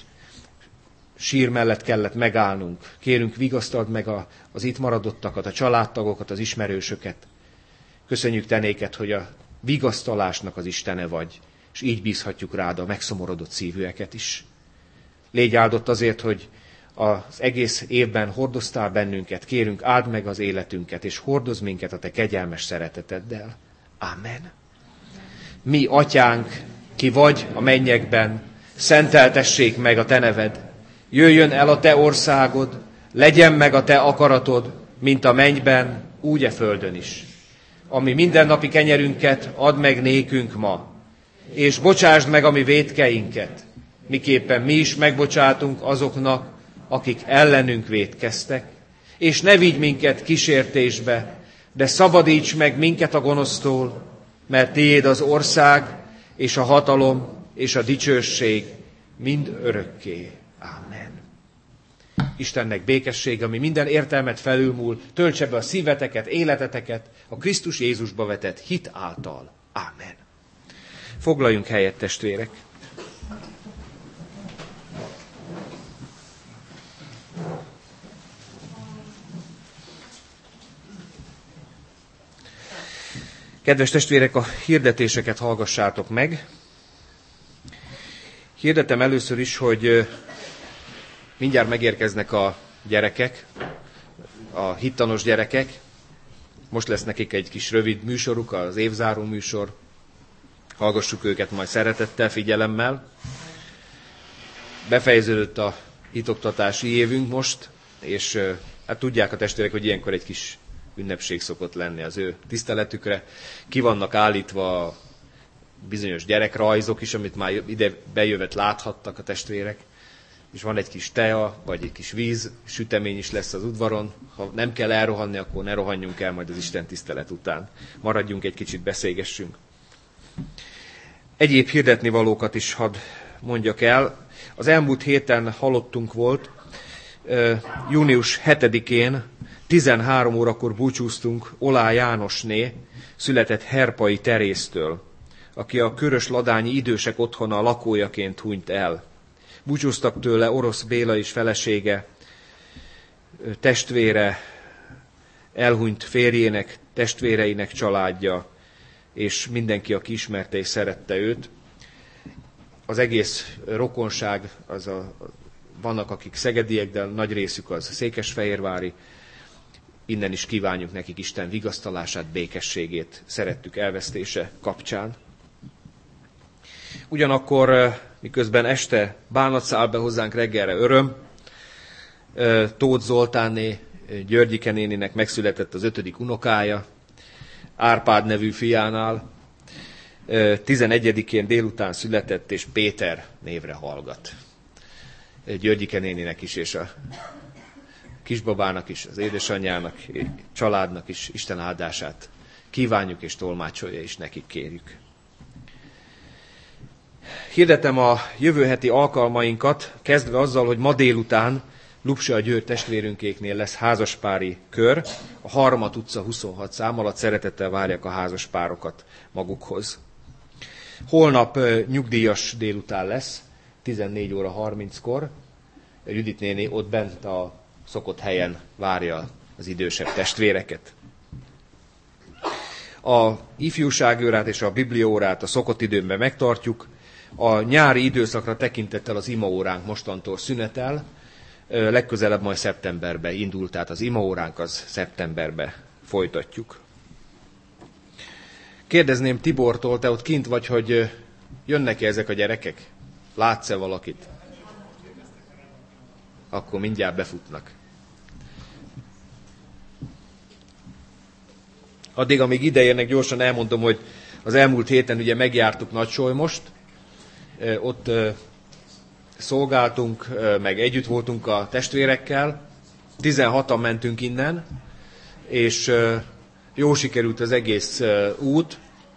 sír mellett kellett megállnunk. Kérünk, vigasztald meg a, az itt maradottakat, a családtagokat, az ismerősöket. Köszönjük te néked, hogy a vigasztalásnak az Istene vagy, és így bízhatjuk rád a megszomorodott szívűeket is. Légy áldott azért, hogy az egész évben hordoztál bennünket, kérünk, áld meg az életünket, és hordoz minket a te kegyelmes szereteteddel. Amen. Mi, atyánk, ki vagy a mennyekben, szenteltessék meg a te neved. Jöjjön el a te országod, legyen meg a te akaratod, mint a mennyben, úgy e földön is. Ami mindennapi kenyerünket add meg nékünk ma, és bocsásd meg a mi vétkeinket, miképpen mi is megbocsátunk azoknak, akik ellenünk vétkeztek, és ne vigy minket kísértésbe, de szabadíts meg minket a gonosztól, mert tiéd az ország, és a hatalom, és a dicsőség mind örökké. Amen. Istennek békessége, ami minden értelmet felülmúl, töltse be a szíveteket, életeteket a Krisztus Jézusba vetett hit által. Ámen. Foglaljunk helyet, testvérek! Kedves testvérek, a hirdetéseket hallgassátok meg. Hirdetem először is, hogy mindjárt megérkeznek a gyerekek, a hittanos gyerekek. Most lesz nekik egy kis rövid műsoruk, az évzáró műsor. Hallgassuk őket majd szeretettel, figyelemmel. Befejeződött a hitoktatási évünk most, és hát tudják a testvérek, hogy ilyenkor egy kis ünnepség szokott lenni az ő tiszteletükre. Ki vannak állítva bizonyos gyerekrajzok is, amit már ide bejövet láthattak a testvérek. És van egy kis tea, vagy egy kis víz, sütemény is lesz az udvaron. Ha nem kell elrohanni, akkor ne rohanjunk el majd az Isten tisztelet után. Maradjunk egy kicsit, beszélgessünk. Egyéb hirdetni valókat is hadd mondjak el. Az elmúlt héten halottunk volt, június hetedikén tizenhárom órakor búcsúztunk Olá Jánosné, született Herpai Teréztől, aki a Körös-Ladányi Idősek Otthona lakójaként hunyt el. Búcsúztak tőle Orosz Béla és felesége, testvére, elhunyt férjének, testvéreinek családja, és mindenki, aki ismerte és szerette őt. Az egész rokonság, az a, vannak akik szegediek, de nagy részük az székesfehérvári. Innen is kívánjuk nekik Isten vigasztalását, békességét szerettük elvesztése kapcsán. Ugyanakkor, miközben este bánat száll be hozzánk, reggelre öröm, Tóth Zoltánné, Györgyike néninek megszületett az ötödik unokája, Árpád nevű fiánál, tizenegyedikén délután született, és Péter névre hallgat. Györgyike néninek is, és a kisbabának is, az édesanyjának, családnak is Isten áldását kívánjuk, és tolmácsolja is nekik, kérjük. Hirdetem a jövő heti alkalmainkat, kezdve azzal, hogy ma délután Lupsa György testvérünkéknél lesz házaspári kör, a Harmat utca huszonhat szám alatt. Szeretettel várják a házaspárokat magukhoz. Holnap nyugdíjas délután lesz, tizennégy óra harminckor. Judit néni ott bent a szokott helyen várja az idősebb testvéreket. A ifjúságórát és a bibliaórát a szokott időben megtartjuk. A nyári időszakra tekintettel az imaóránk mostantól szünetel, legközelebb majd szeptemberbe indult, tehát az imaóránk az szeptemberbe folytatjuk. Kérdezném Tibortól, te ott kint vagy, hogy jönnek-e ezek a gyerekek? Látsz-e valakit? Akkor mindjárt befutnak. Addig, amíg ideérnek, gyorsan elmondom, hogy az elmúlt héten ugye megjártuk Nagysolymost, ott szolgáltunk, meg együtt voltunk a testvérekkel, tizenhatan mentünk innen, és jó sikerült az egész út.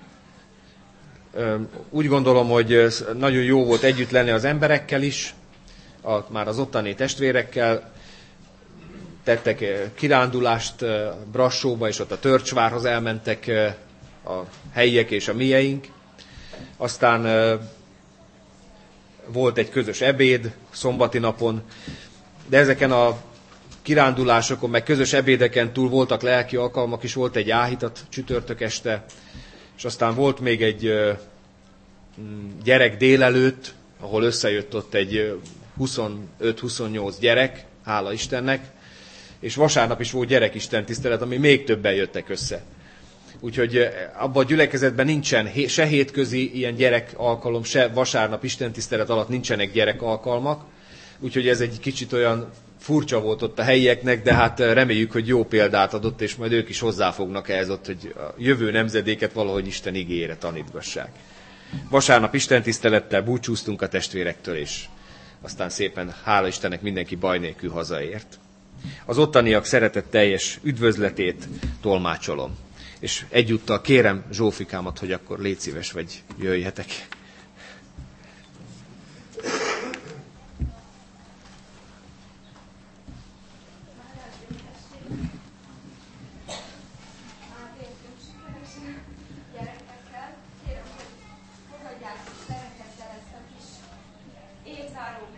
Úgy gondolom, hogy nagyon jó volt együtt lenni az emberekkel is, a, már az ottani testvérekkel. Tettek kirándulást Brassóba, és ott a Törcsvárhoz elmentek a helyiek és a mieink. Aztán volt egy közös ebéd szombati napon, de ezeken a kirándulásokon, meg közös ebédeken túl voltak lelki alkalmak is, volt egy áhítat csütörtök este, és aztán volt még egy gyerek délelőtt, ahol összejött ott egy huszonöt-huszonnyolc gyerek, hála Istennek, és vasárnap is volt gyerekisten tisztelet, ami még többen jöttek össze. Úgyhogy abban a gyülekezetben nincsen se hétközi ilyen gyerek alkalom, se vasárnap istentisztelet alatt nincsenek gyerek alkalmak. Úgyhogy ez egy kicsit olyan furcsa volt ott a helyieknek, de hát reméljük, hogy jó példát adott, és majd ők is hozzáfognak ehhez ott, hogy a jövő nemzedéket valahogy Isten igéjére tanítgassák. Vasárnap istentisztelettel búcsúztunk a testvérektől, és aztán szépen, hála Istennek, mindenki baj nélkül hazaért. Az ottaniak szeretetteljes üdvözletét tolmácsolom. És egyúttal kérem Zsófikámat, hogy akkor légy szíves, vagy jöjjetek.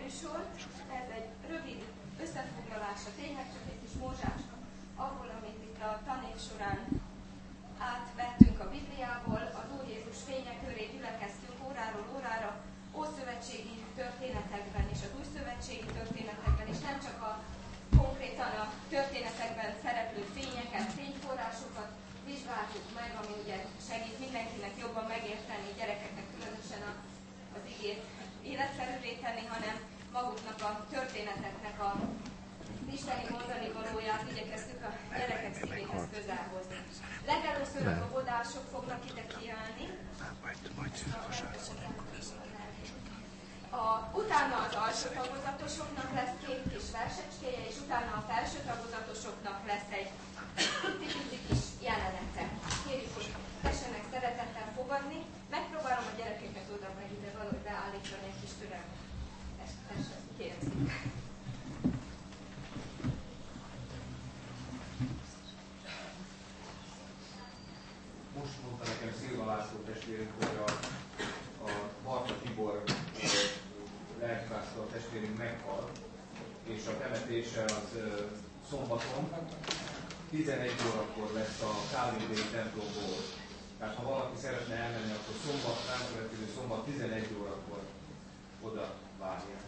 műsor, ez egy rövid összefoglalása, tényleg csak egy kis mózsáska abból, amit itt a tanév során átvettünk a Bibliából, az Úr Jézus fénye köré gyülekeztünk óráról órára, ószövetségi történetekben és az újszövetségi történetekben, és nem csak a konkrétan a történetekben szereplő fényeket, fényforrásokat vizsgáltuk meg, ami ugye segít mindenkinek jobban megérteni, gyerekeknek különösen a, az igét életszerűvé tenni, hanem maguknak a történeteknek a isteni mondani valóját igyekeztük a gyerekek szívéhez közel hozni. Legelőször a robodások fognak ide kijönni. A, utána az alsó tagozatosoknak lesz két kis versecskéje, és utána a felső tagozatosoknak lesz egy pici kis jelenete. Kérjük, hogy tessenek szeretettel fogadni. Megpróbálom a gyerekeket oda meg ide valahogy beállítani egy kis türelmet. Tessék, kérem szépen. Most mondta nekem Szilva László testvérünk, hogy a, a Barta Tibor lelkipásztor testvérünk meghal, és a temetése az uh, szombaton tizenegy órakor lesz a Kálvin templomból. Tehát ha valaki szeretne elmenni, akkor szombat, rákövetkező szombat tizenegy órakor oda várják.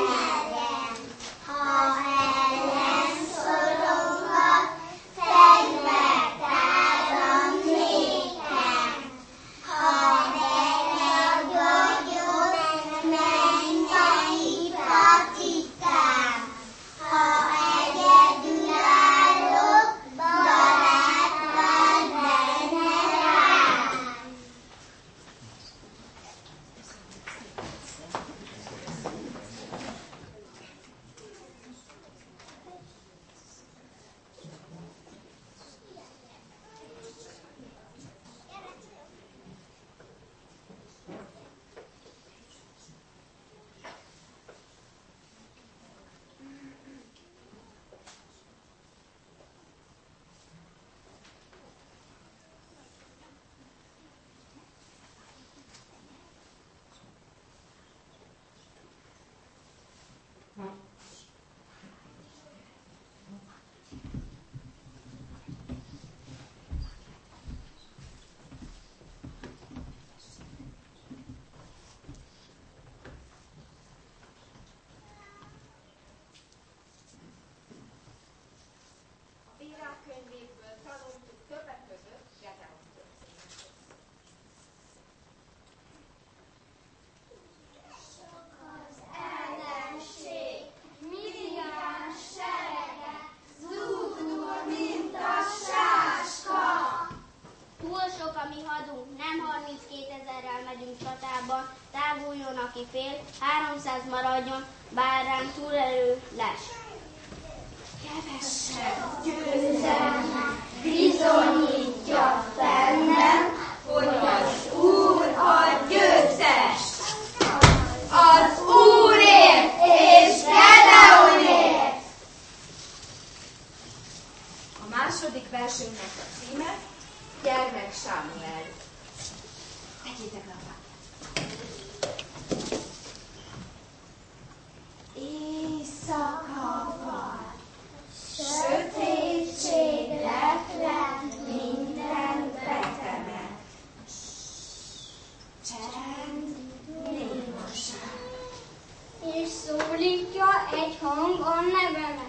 Thank you. maradjon, aki fél, háromszáz maradjon, bár rám túlerő lesz. Kevesebb győzelme bizonyítja bennem, hogy az Úr a győztes. Az Úrért és Gedeonért! A második versünknek a címe Gyermek Sámuel. Tegyétek le a vágyat. Éjszaka van, sötétség leplen, mindent betemet. Csend, némaság. És szólítja egy hang a nevemet.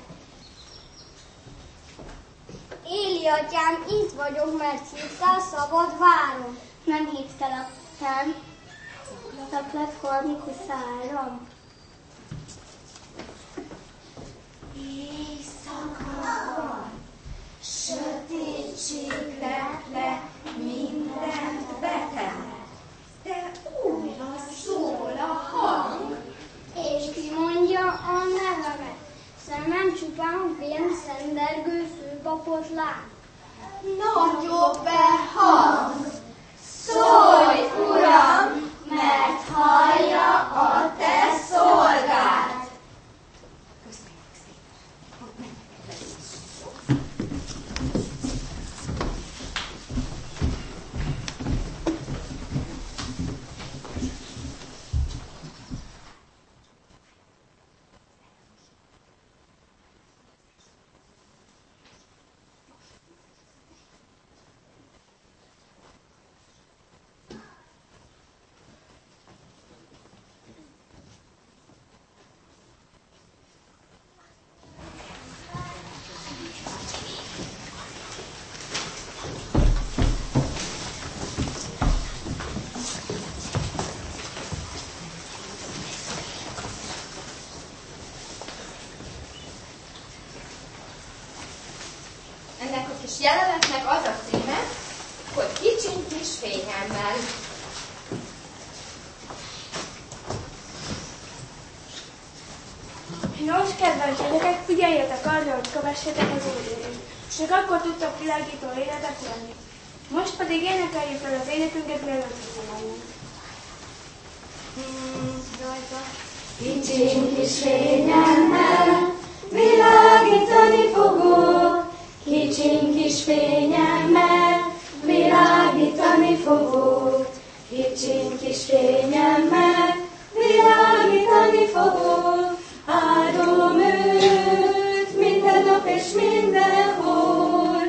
Éli atyám, itt vagyok, mert hívtál szabad váron. Nem hívtalak fel, taklak mikor szállom. Éjszaka van, sötétség leple, mindent betemet. De újra szól a hang. És ki mondja a nevemet? Szemem csupán fényszendergő főpapot lát. Nagyobb-e hang? Szólj, Uram, mert hallja a te szolgád. Ennek a kis jelenetnek az a címe, hogy Kicsiny kis fényemmel. Nos, kedves gyerekek, figyeljetek arra, hogy kövessetek az Úrért, csak akkor tudtok világító életet lenni. Most pedig énekeljük fel az életünket, mielőtt visszamegyünk. Kicsiny kis fényemmel világítani fogok, kicsiny kis fényemmel világítani fogok, kicsiny kis fényemmel világítani fogok, áldom őt minden nap és mindenhol.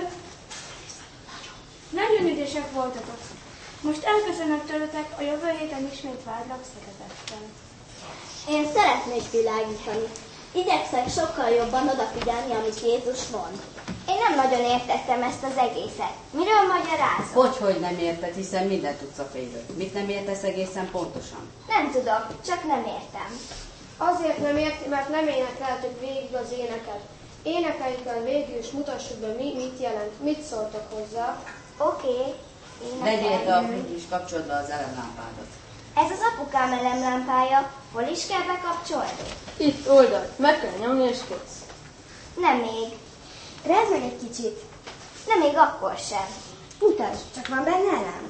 Nagyon ügyesek voltatok. Most elköszönök tőletek, a jövő héten ismét várlak szeretettel. Én szeretnék világítani. Igyekszek sokkal jobban odafigyelni, amit Jézus mond. Én nem nagyon értettem ezt az egészet. Miről magyarázol? Hogyhogy nem érted, hiszen mindent tudsz a fényről. Mit nem értesz egészen pontosan? Nem tudok, csak nem értem. Azért nem érti, mert nem énekeltük végig az éneket. Énekeljük el végül, és mutassuk be, mi mit jelent, mit szóltok hozzá. Oké. Okay. Vegyél be a fűt és kapcsold be az elemlámpádat. Ez az apukám elemlámpája. Hol is kell bekapcsolni? Itt oldalt, meg kell nyomni és kész. Nem még. Rezd meg egy kicsit. Nem még akkor sem. Mutasd, csak van benne elem?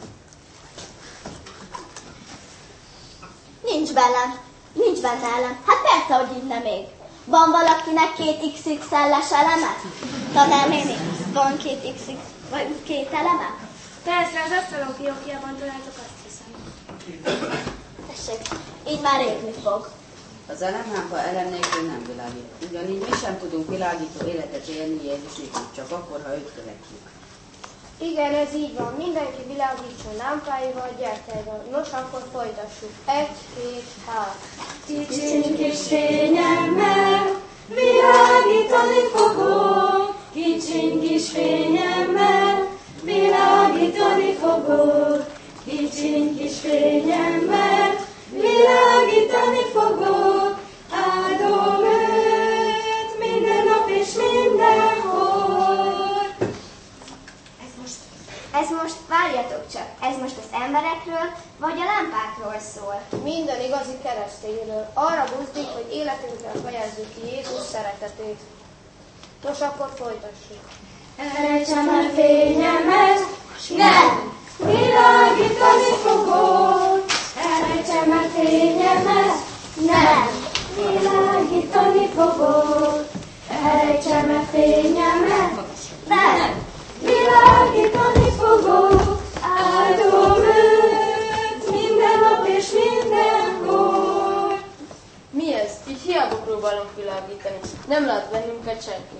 Nincs benne. Nincs benne elem. Hát persze, hogy innen még. Van valakinek két iksz iksz el-es eleme? Tanárnéni, van két iksz iksz vagy két eleme? Persze, az asztalon fiókjában találtok, azt hiszem. Tessék, így már égni fog. Az elemlámpa elem nélkül nem világít. Ugyanígy mi sem tudunk világító életet élni Jézus ügyét, csak akkor, ha őt követjük. Igen, ez így van. Mindenki világítson lámpáival, gyertyáival. Nos, akkor folytassuk. Egy, két, három. Kicsiny kis fényemmel világítani fogok, kicsiny kis fényemmel világítani fogok, kicsiny kis fényemmel világítani fogok, áldom őt minden nap és mindenhol. Ez most várj Várjatok csak, ez most az emberekről, vagy a lámpákról szól? Minden igazi keresztényről. Arra buzdít, hogy életünkre fejezzük ki Jézus szeretetét. Nos, akkor folytassuk. Elejtsem el fényemet, nem, világítani fogok. Elejtsem el fényemet, nem, világítani fogok. Elejtsem el fényemet, nem, világítani fogok. Áldom őt minden nap és mindenhol. Mi ez? Így hiába próbálunk világítani. Nem lát bennünket senki.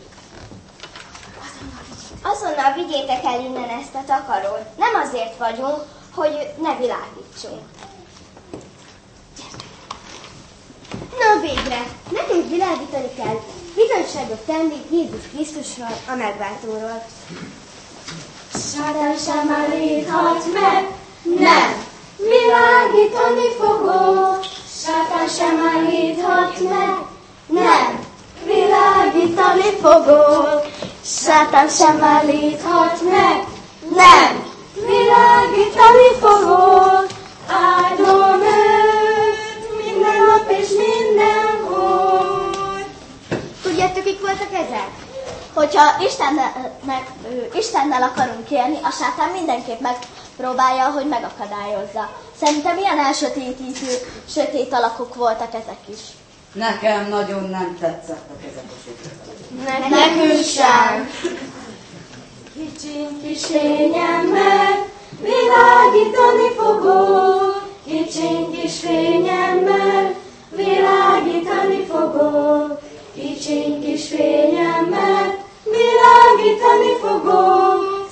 Azonnal vigyétek el innen ezt a takarót. Nem azért vagyunk, hogy ne világítsunk. Na végre, nekünk világítani kell. Bizonyságot tenni Jézus Krisztusról, a megváltóról. Sátán sem állíthat meg, nem, világítani fogok. Sátán sem állíthat meg, nem, világítani fogok. Sátán sem állíthat meg, nem, világítani fogok. Áldom őt minden nap és mindenhol. Tudjátok, kik voltak ezek? Hogyha Istennek, Istennel akarunk élni, a sátán mindenképp megpróbálja, hogy megakadályozza. Szerintem ilyen elsötétítő, sötét alakok voltak ezek is. Nekem nagyon nem tetszettek ezek a sötét. Nekünk sem. Kicsiny kis fényemmel világítani fogok. Kicsiny kis fényemmel világítani fogok. Kicsiny kis fényemmel világítani fogok.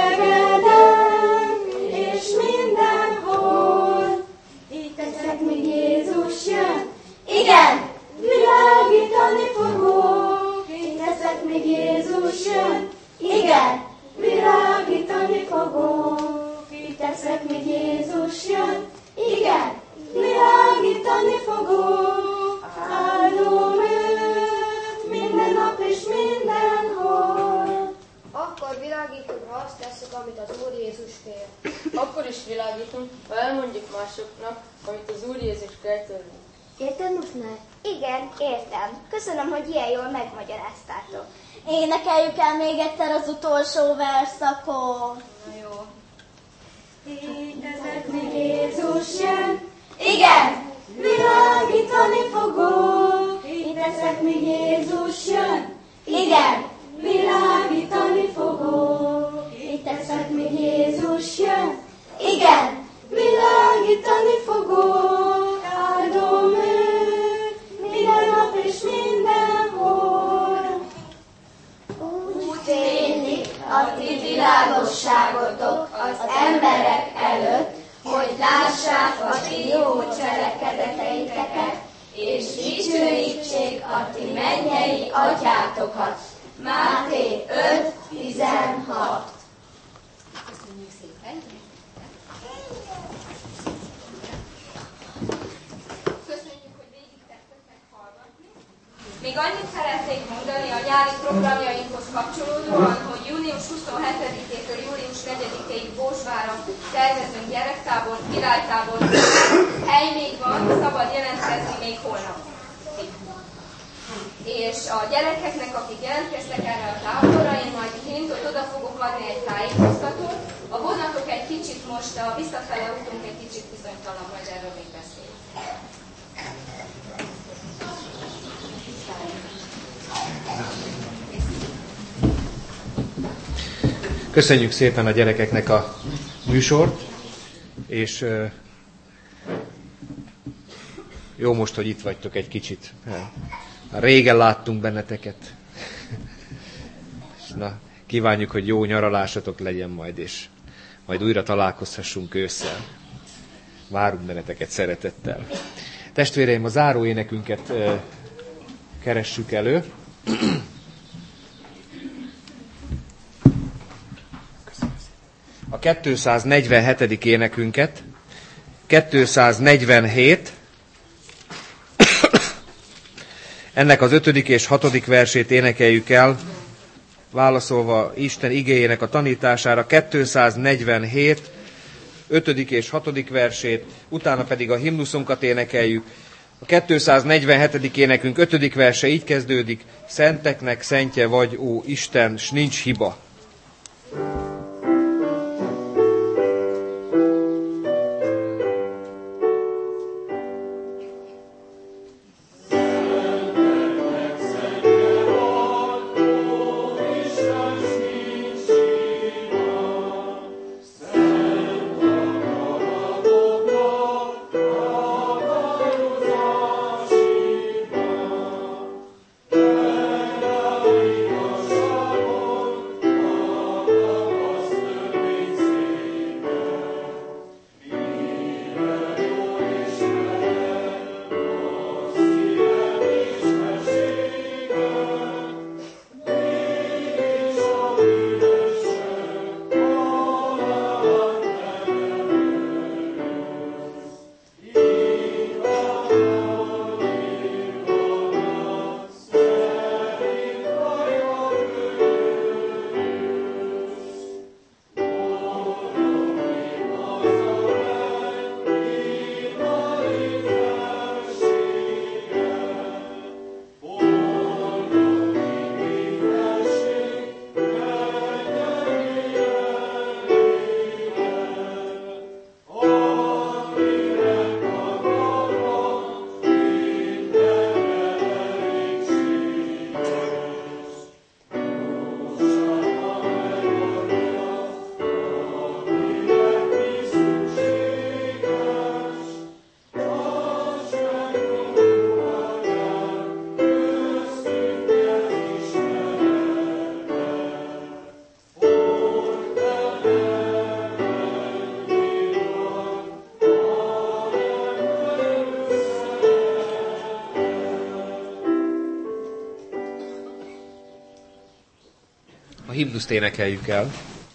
Szegeden és mindenhol. Így teszek, míg Jézus jön. Igen! Világítani fogok. Így teszek, míg Jézus jön. Igen! Világítani fogok. Így teszek, míg Jézus jön. Igen! Világítani fogok. Áldom őt minden nap és mindenhol. Akkor világítunk, ha azt tesszük, amit az Úr Jézus kér. Akkor is világítunk, ha elmondjuk másoknak, amit az Úr Jézus kér tőlünk. Érted most már? Igen, értem. Köszönöm, hogy ilyen jól megmagyaráztátok. Énekeljük el még egyszer az utolsó verszakot. Na jó. Így teszek, míg Jézus jön. Igen! Világítani fogok. Így teszek, míg Jézus jön. Igen! Világítani fogok. Így teszek, míg Jézus jön. Igen! Világítani fogok. Áldom őt minden nap és mindenhol. Úgy tűnik a ti világosságotok az emberek előtt, hogy lássák a ti jó cselekedeteiteket, és dicsőítsék a ti mennyei atyátokat. Máté öt tizenhat. Köszönjük szépen! Köszönjük, hogy végig tettetek hallgatni. Még annyit szeretnék mondani a nyári programjainkhoz kapcsolódóan, hogy június huszonhetedikétől július negyedikéig Bósváron tervezünk gyerektábor, királytábor. Hely még van, szabad jelentkezni még holnap. És a gyerekeknek, akik jelentkeztek erre a táborra, én majd hintot oda fogok adni egy tájékoztatót. A vonatok egy kicsit most, a visszafele utunk egy kicsit bizonytalan, majd erről még beszélünk. Köszönjük szépen a gyerekeknek a műsort, és uh, jó most, hogy itt vagytok egy kicsit. Régen láttunk benneteket. Na, kívánjuk, hogy jó nyaralásatok legyen majd, és majd újra találkozhassunk ősszel. Várunk benneteket szeretettel. Testvéreim, a záró énekünket uh, keressük elő. A kétszáznegyvenhetedik énekünket, kétszáznegyvenhét, ennek az ötödik és hatodik versét énekeljük el, válaszolva Isten igéjének a tanítására, kétszáznegyvenhét, ötödik és hatodik versét, utána pedig a himnuszunkat énekeljük. A kétszáznegyvenhetedik énekünk ötödik verse így kezdődik: Szenteknek szentje vagy, ó Isten, s nincs hiba. A himnuszt énekeljük el.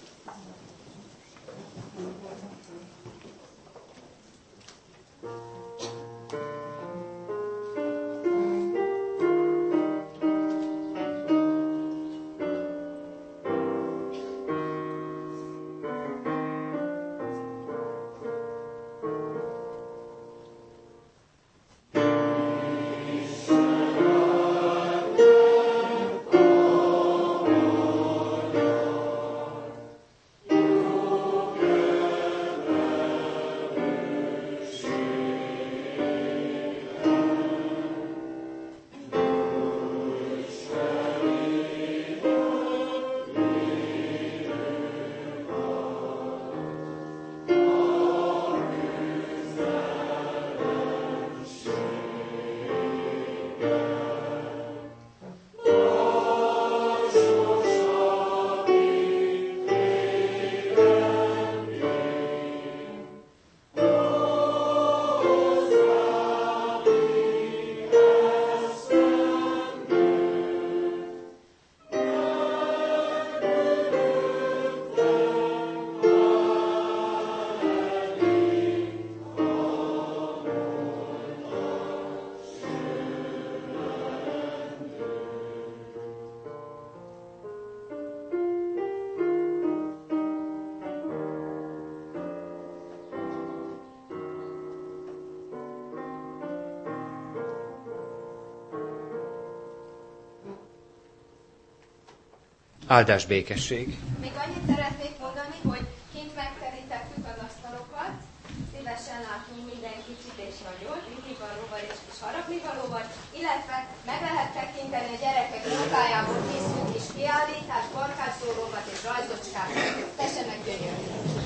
Áldás békesség. Még annyit szeretnék mondani, hogy kint megterítettük az asztalokat, szívesen látunk minden kicsit és nagyot, vikivalóval és kis harapnivalóval, illetve meg lehet tekinteni a gyerekek munkájából készült kis kiállítás, barkácsolókat és rajzocskákat. Tessenek gyönyörű!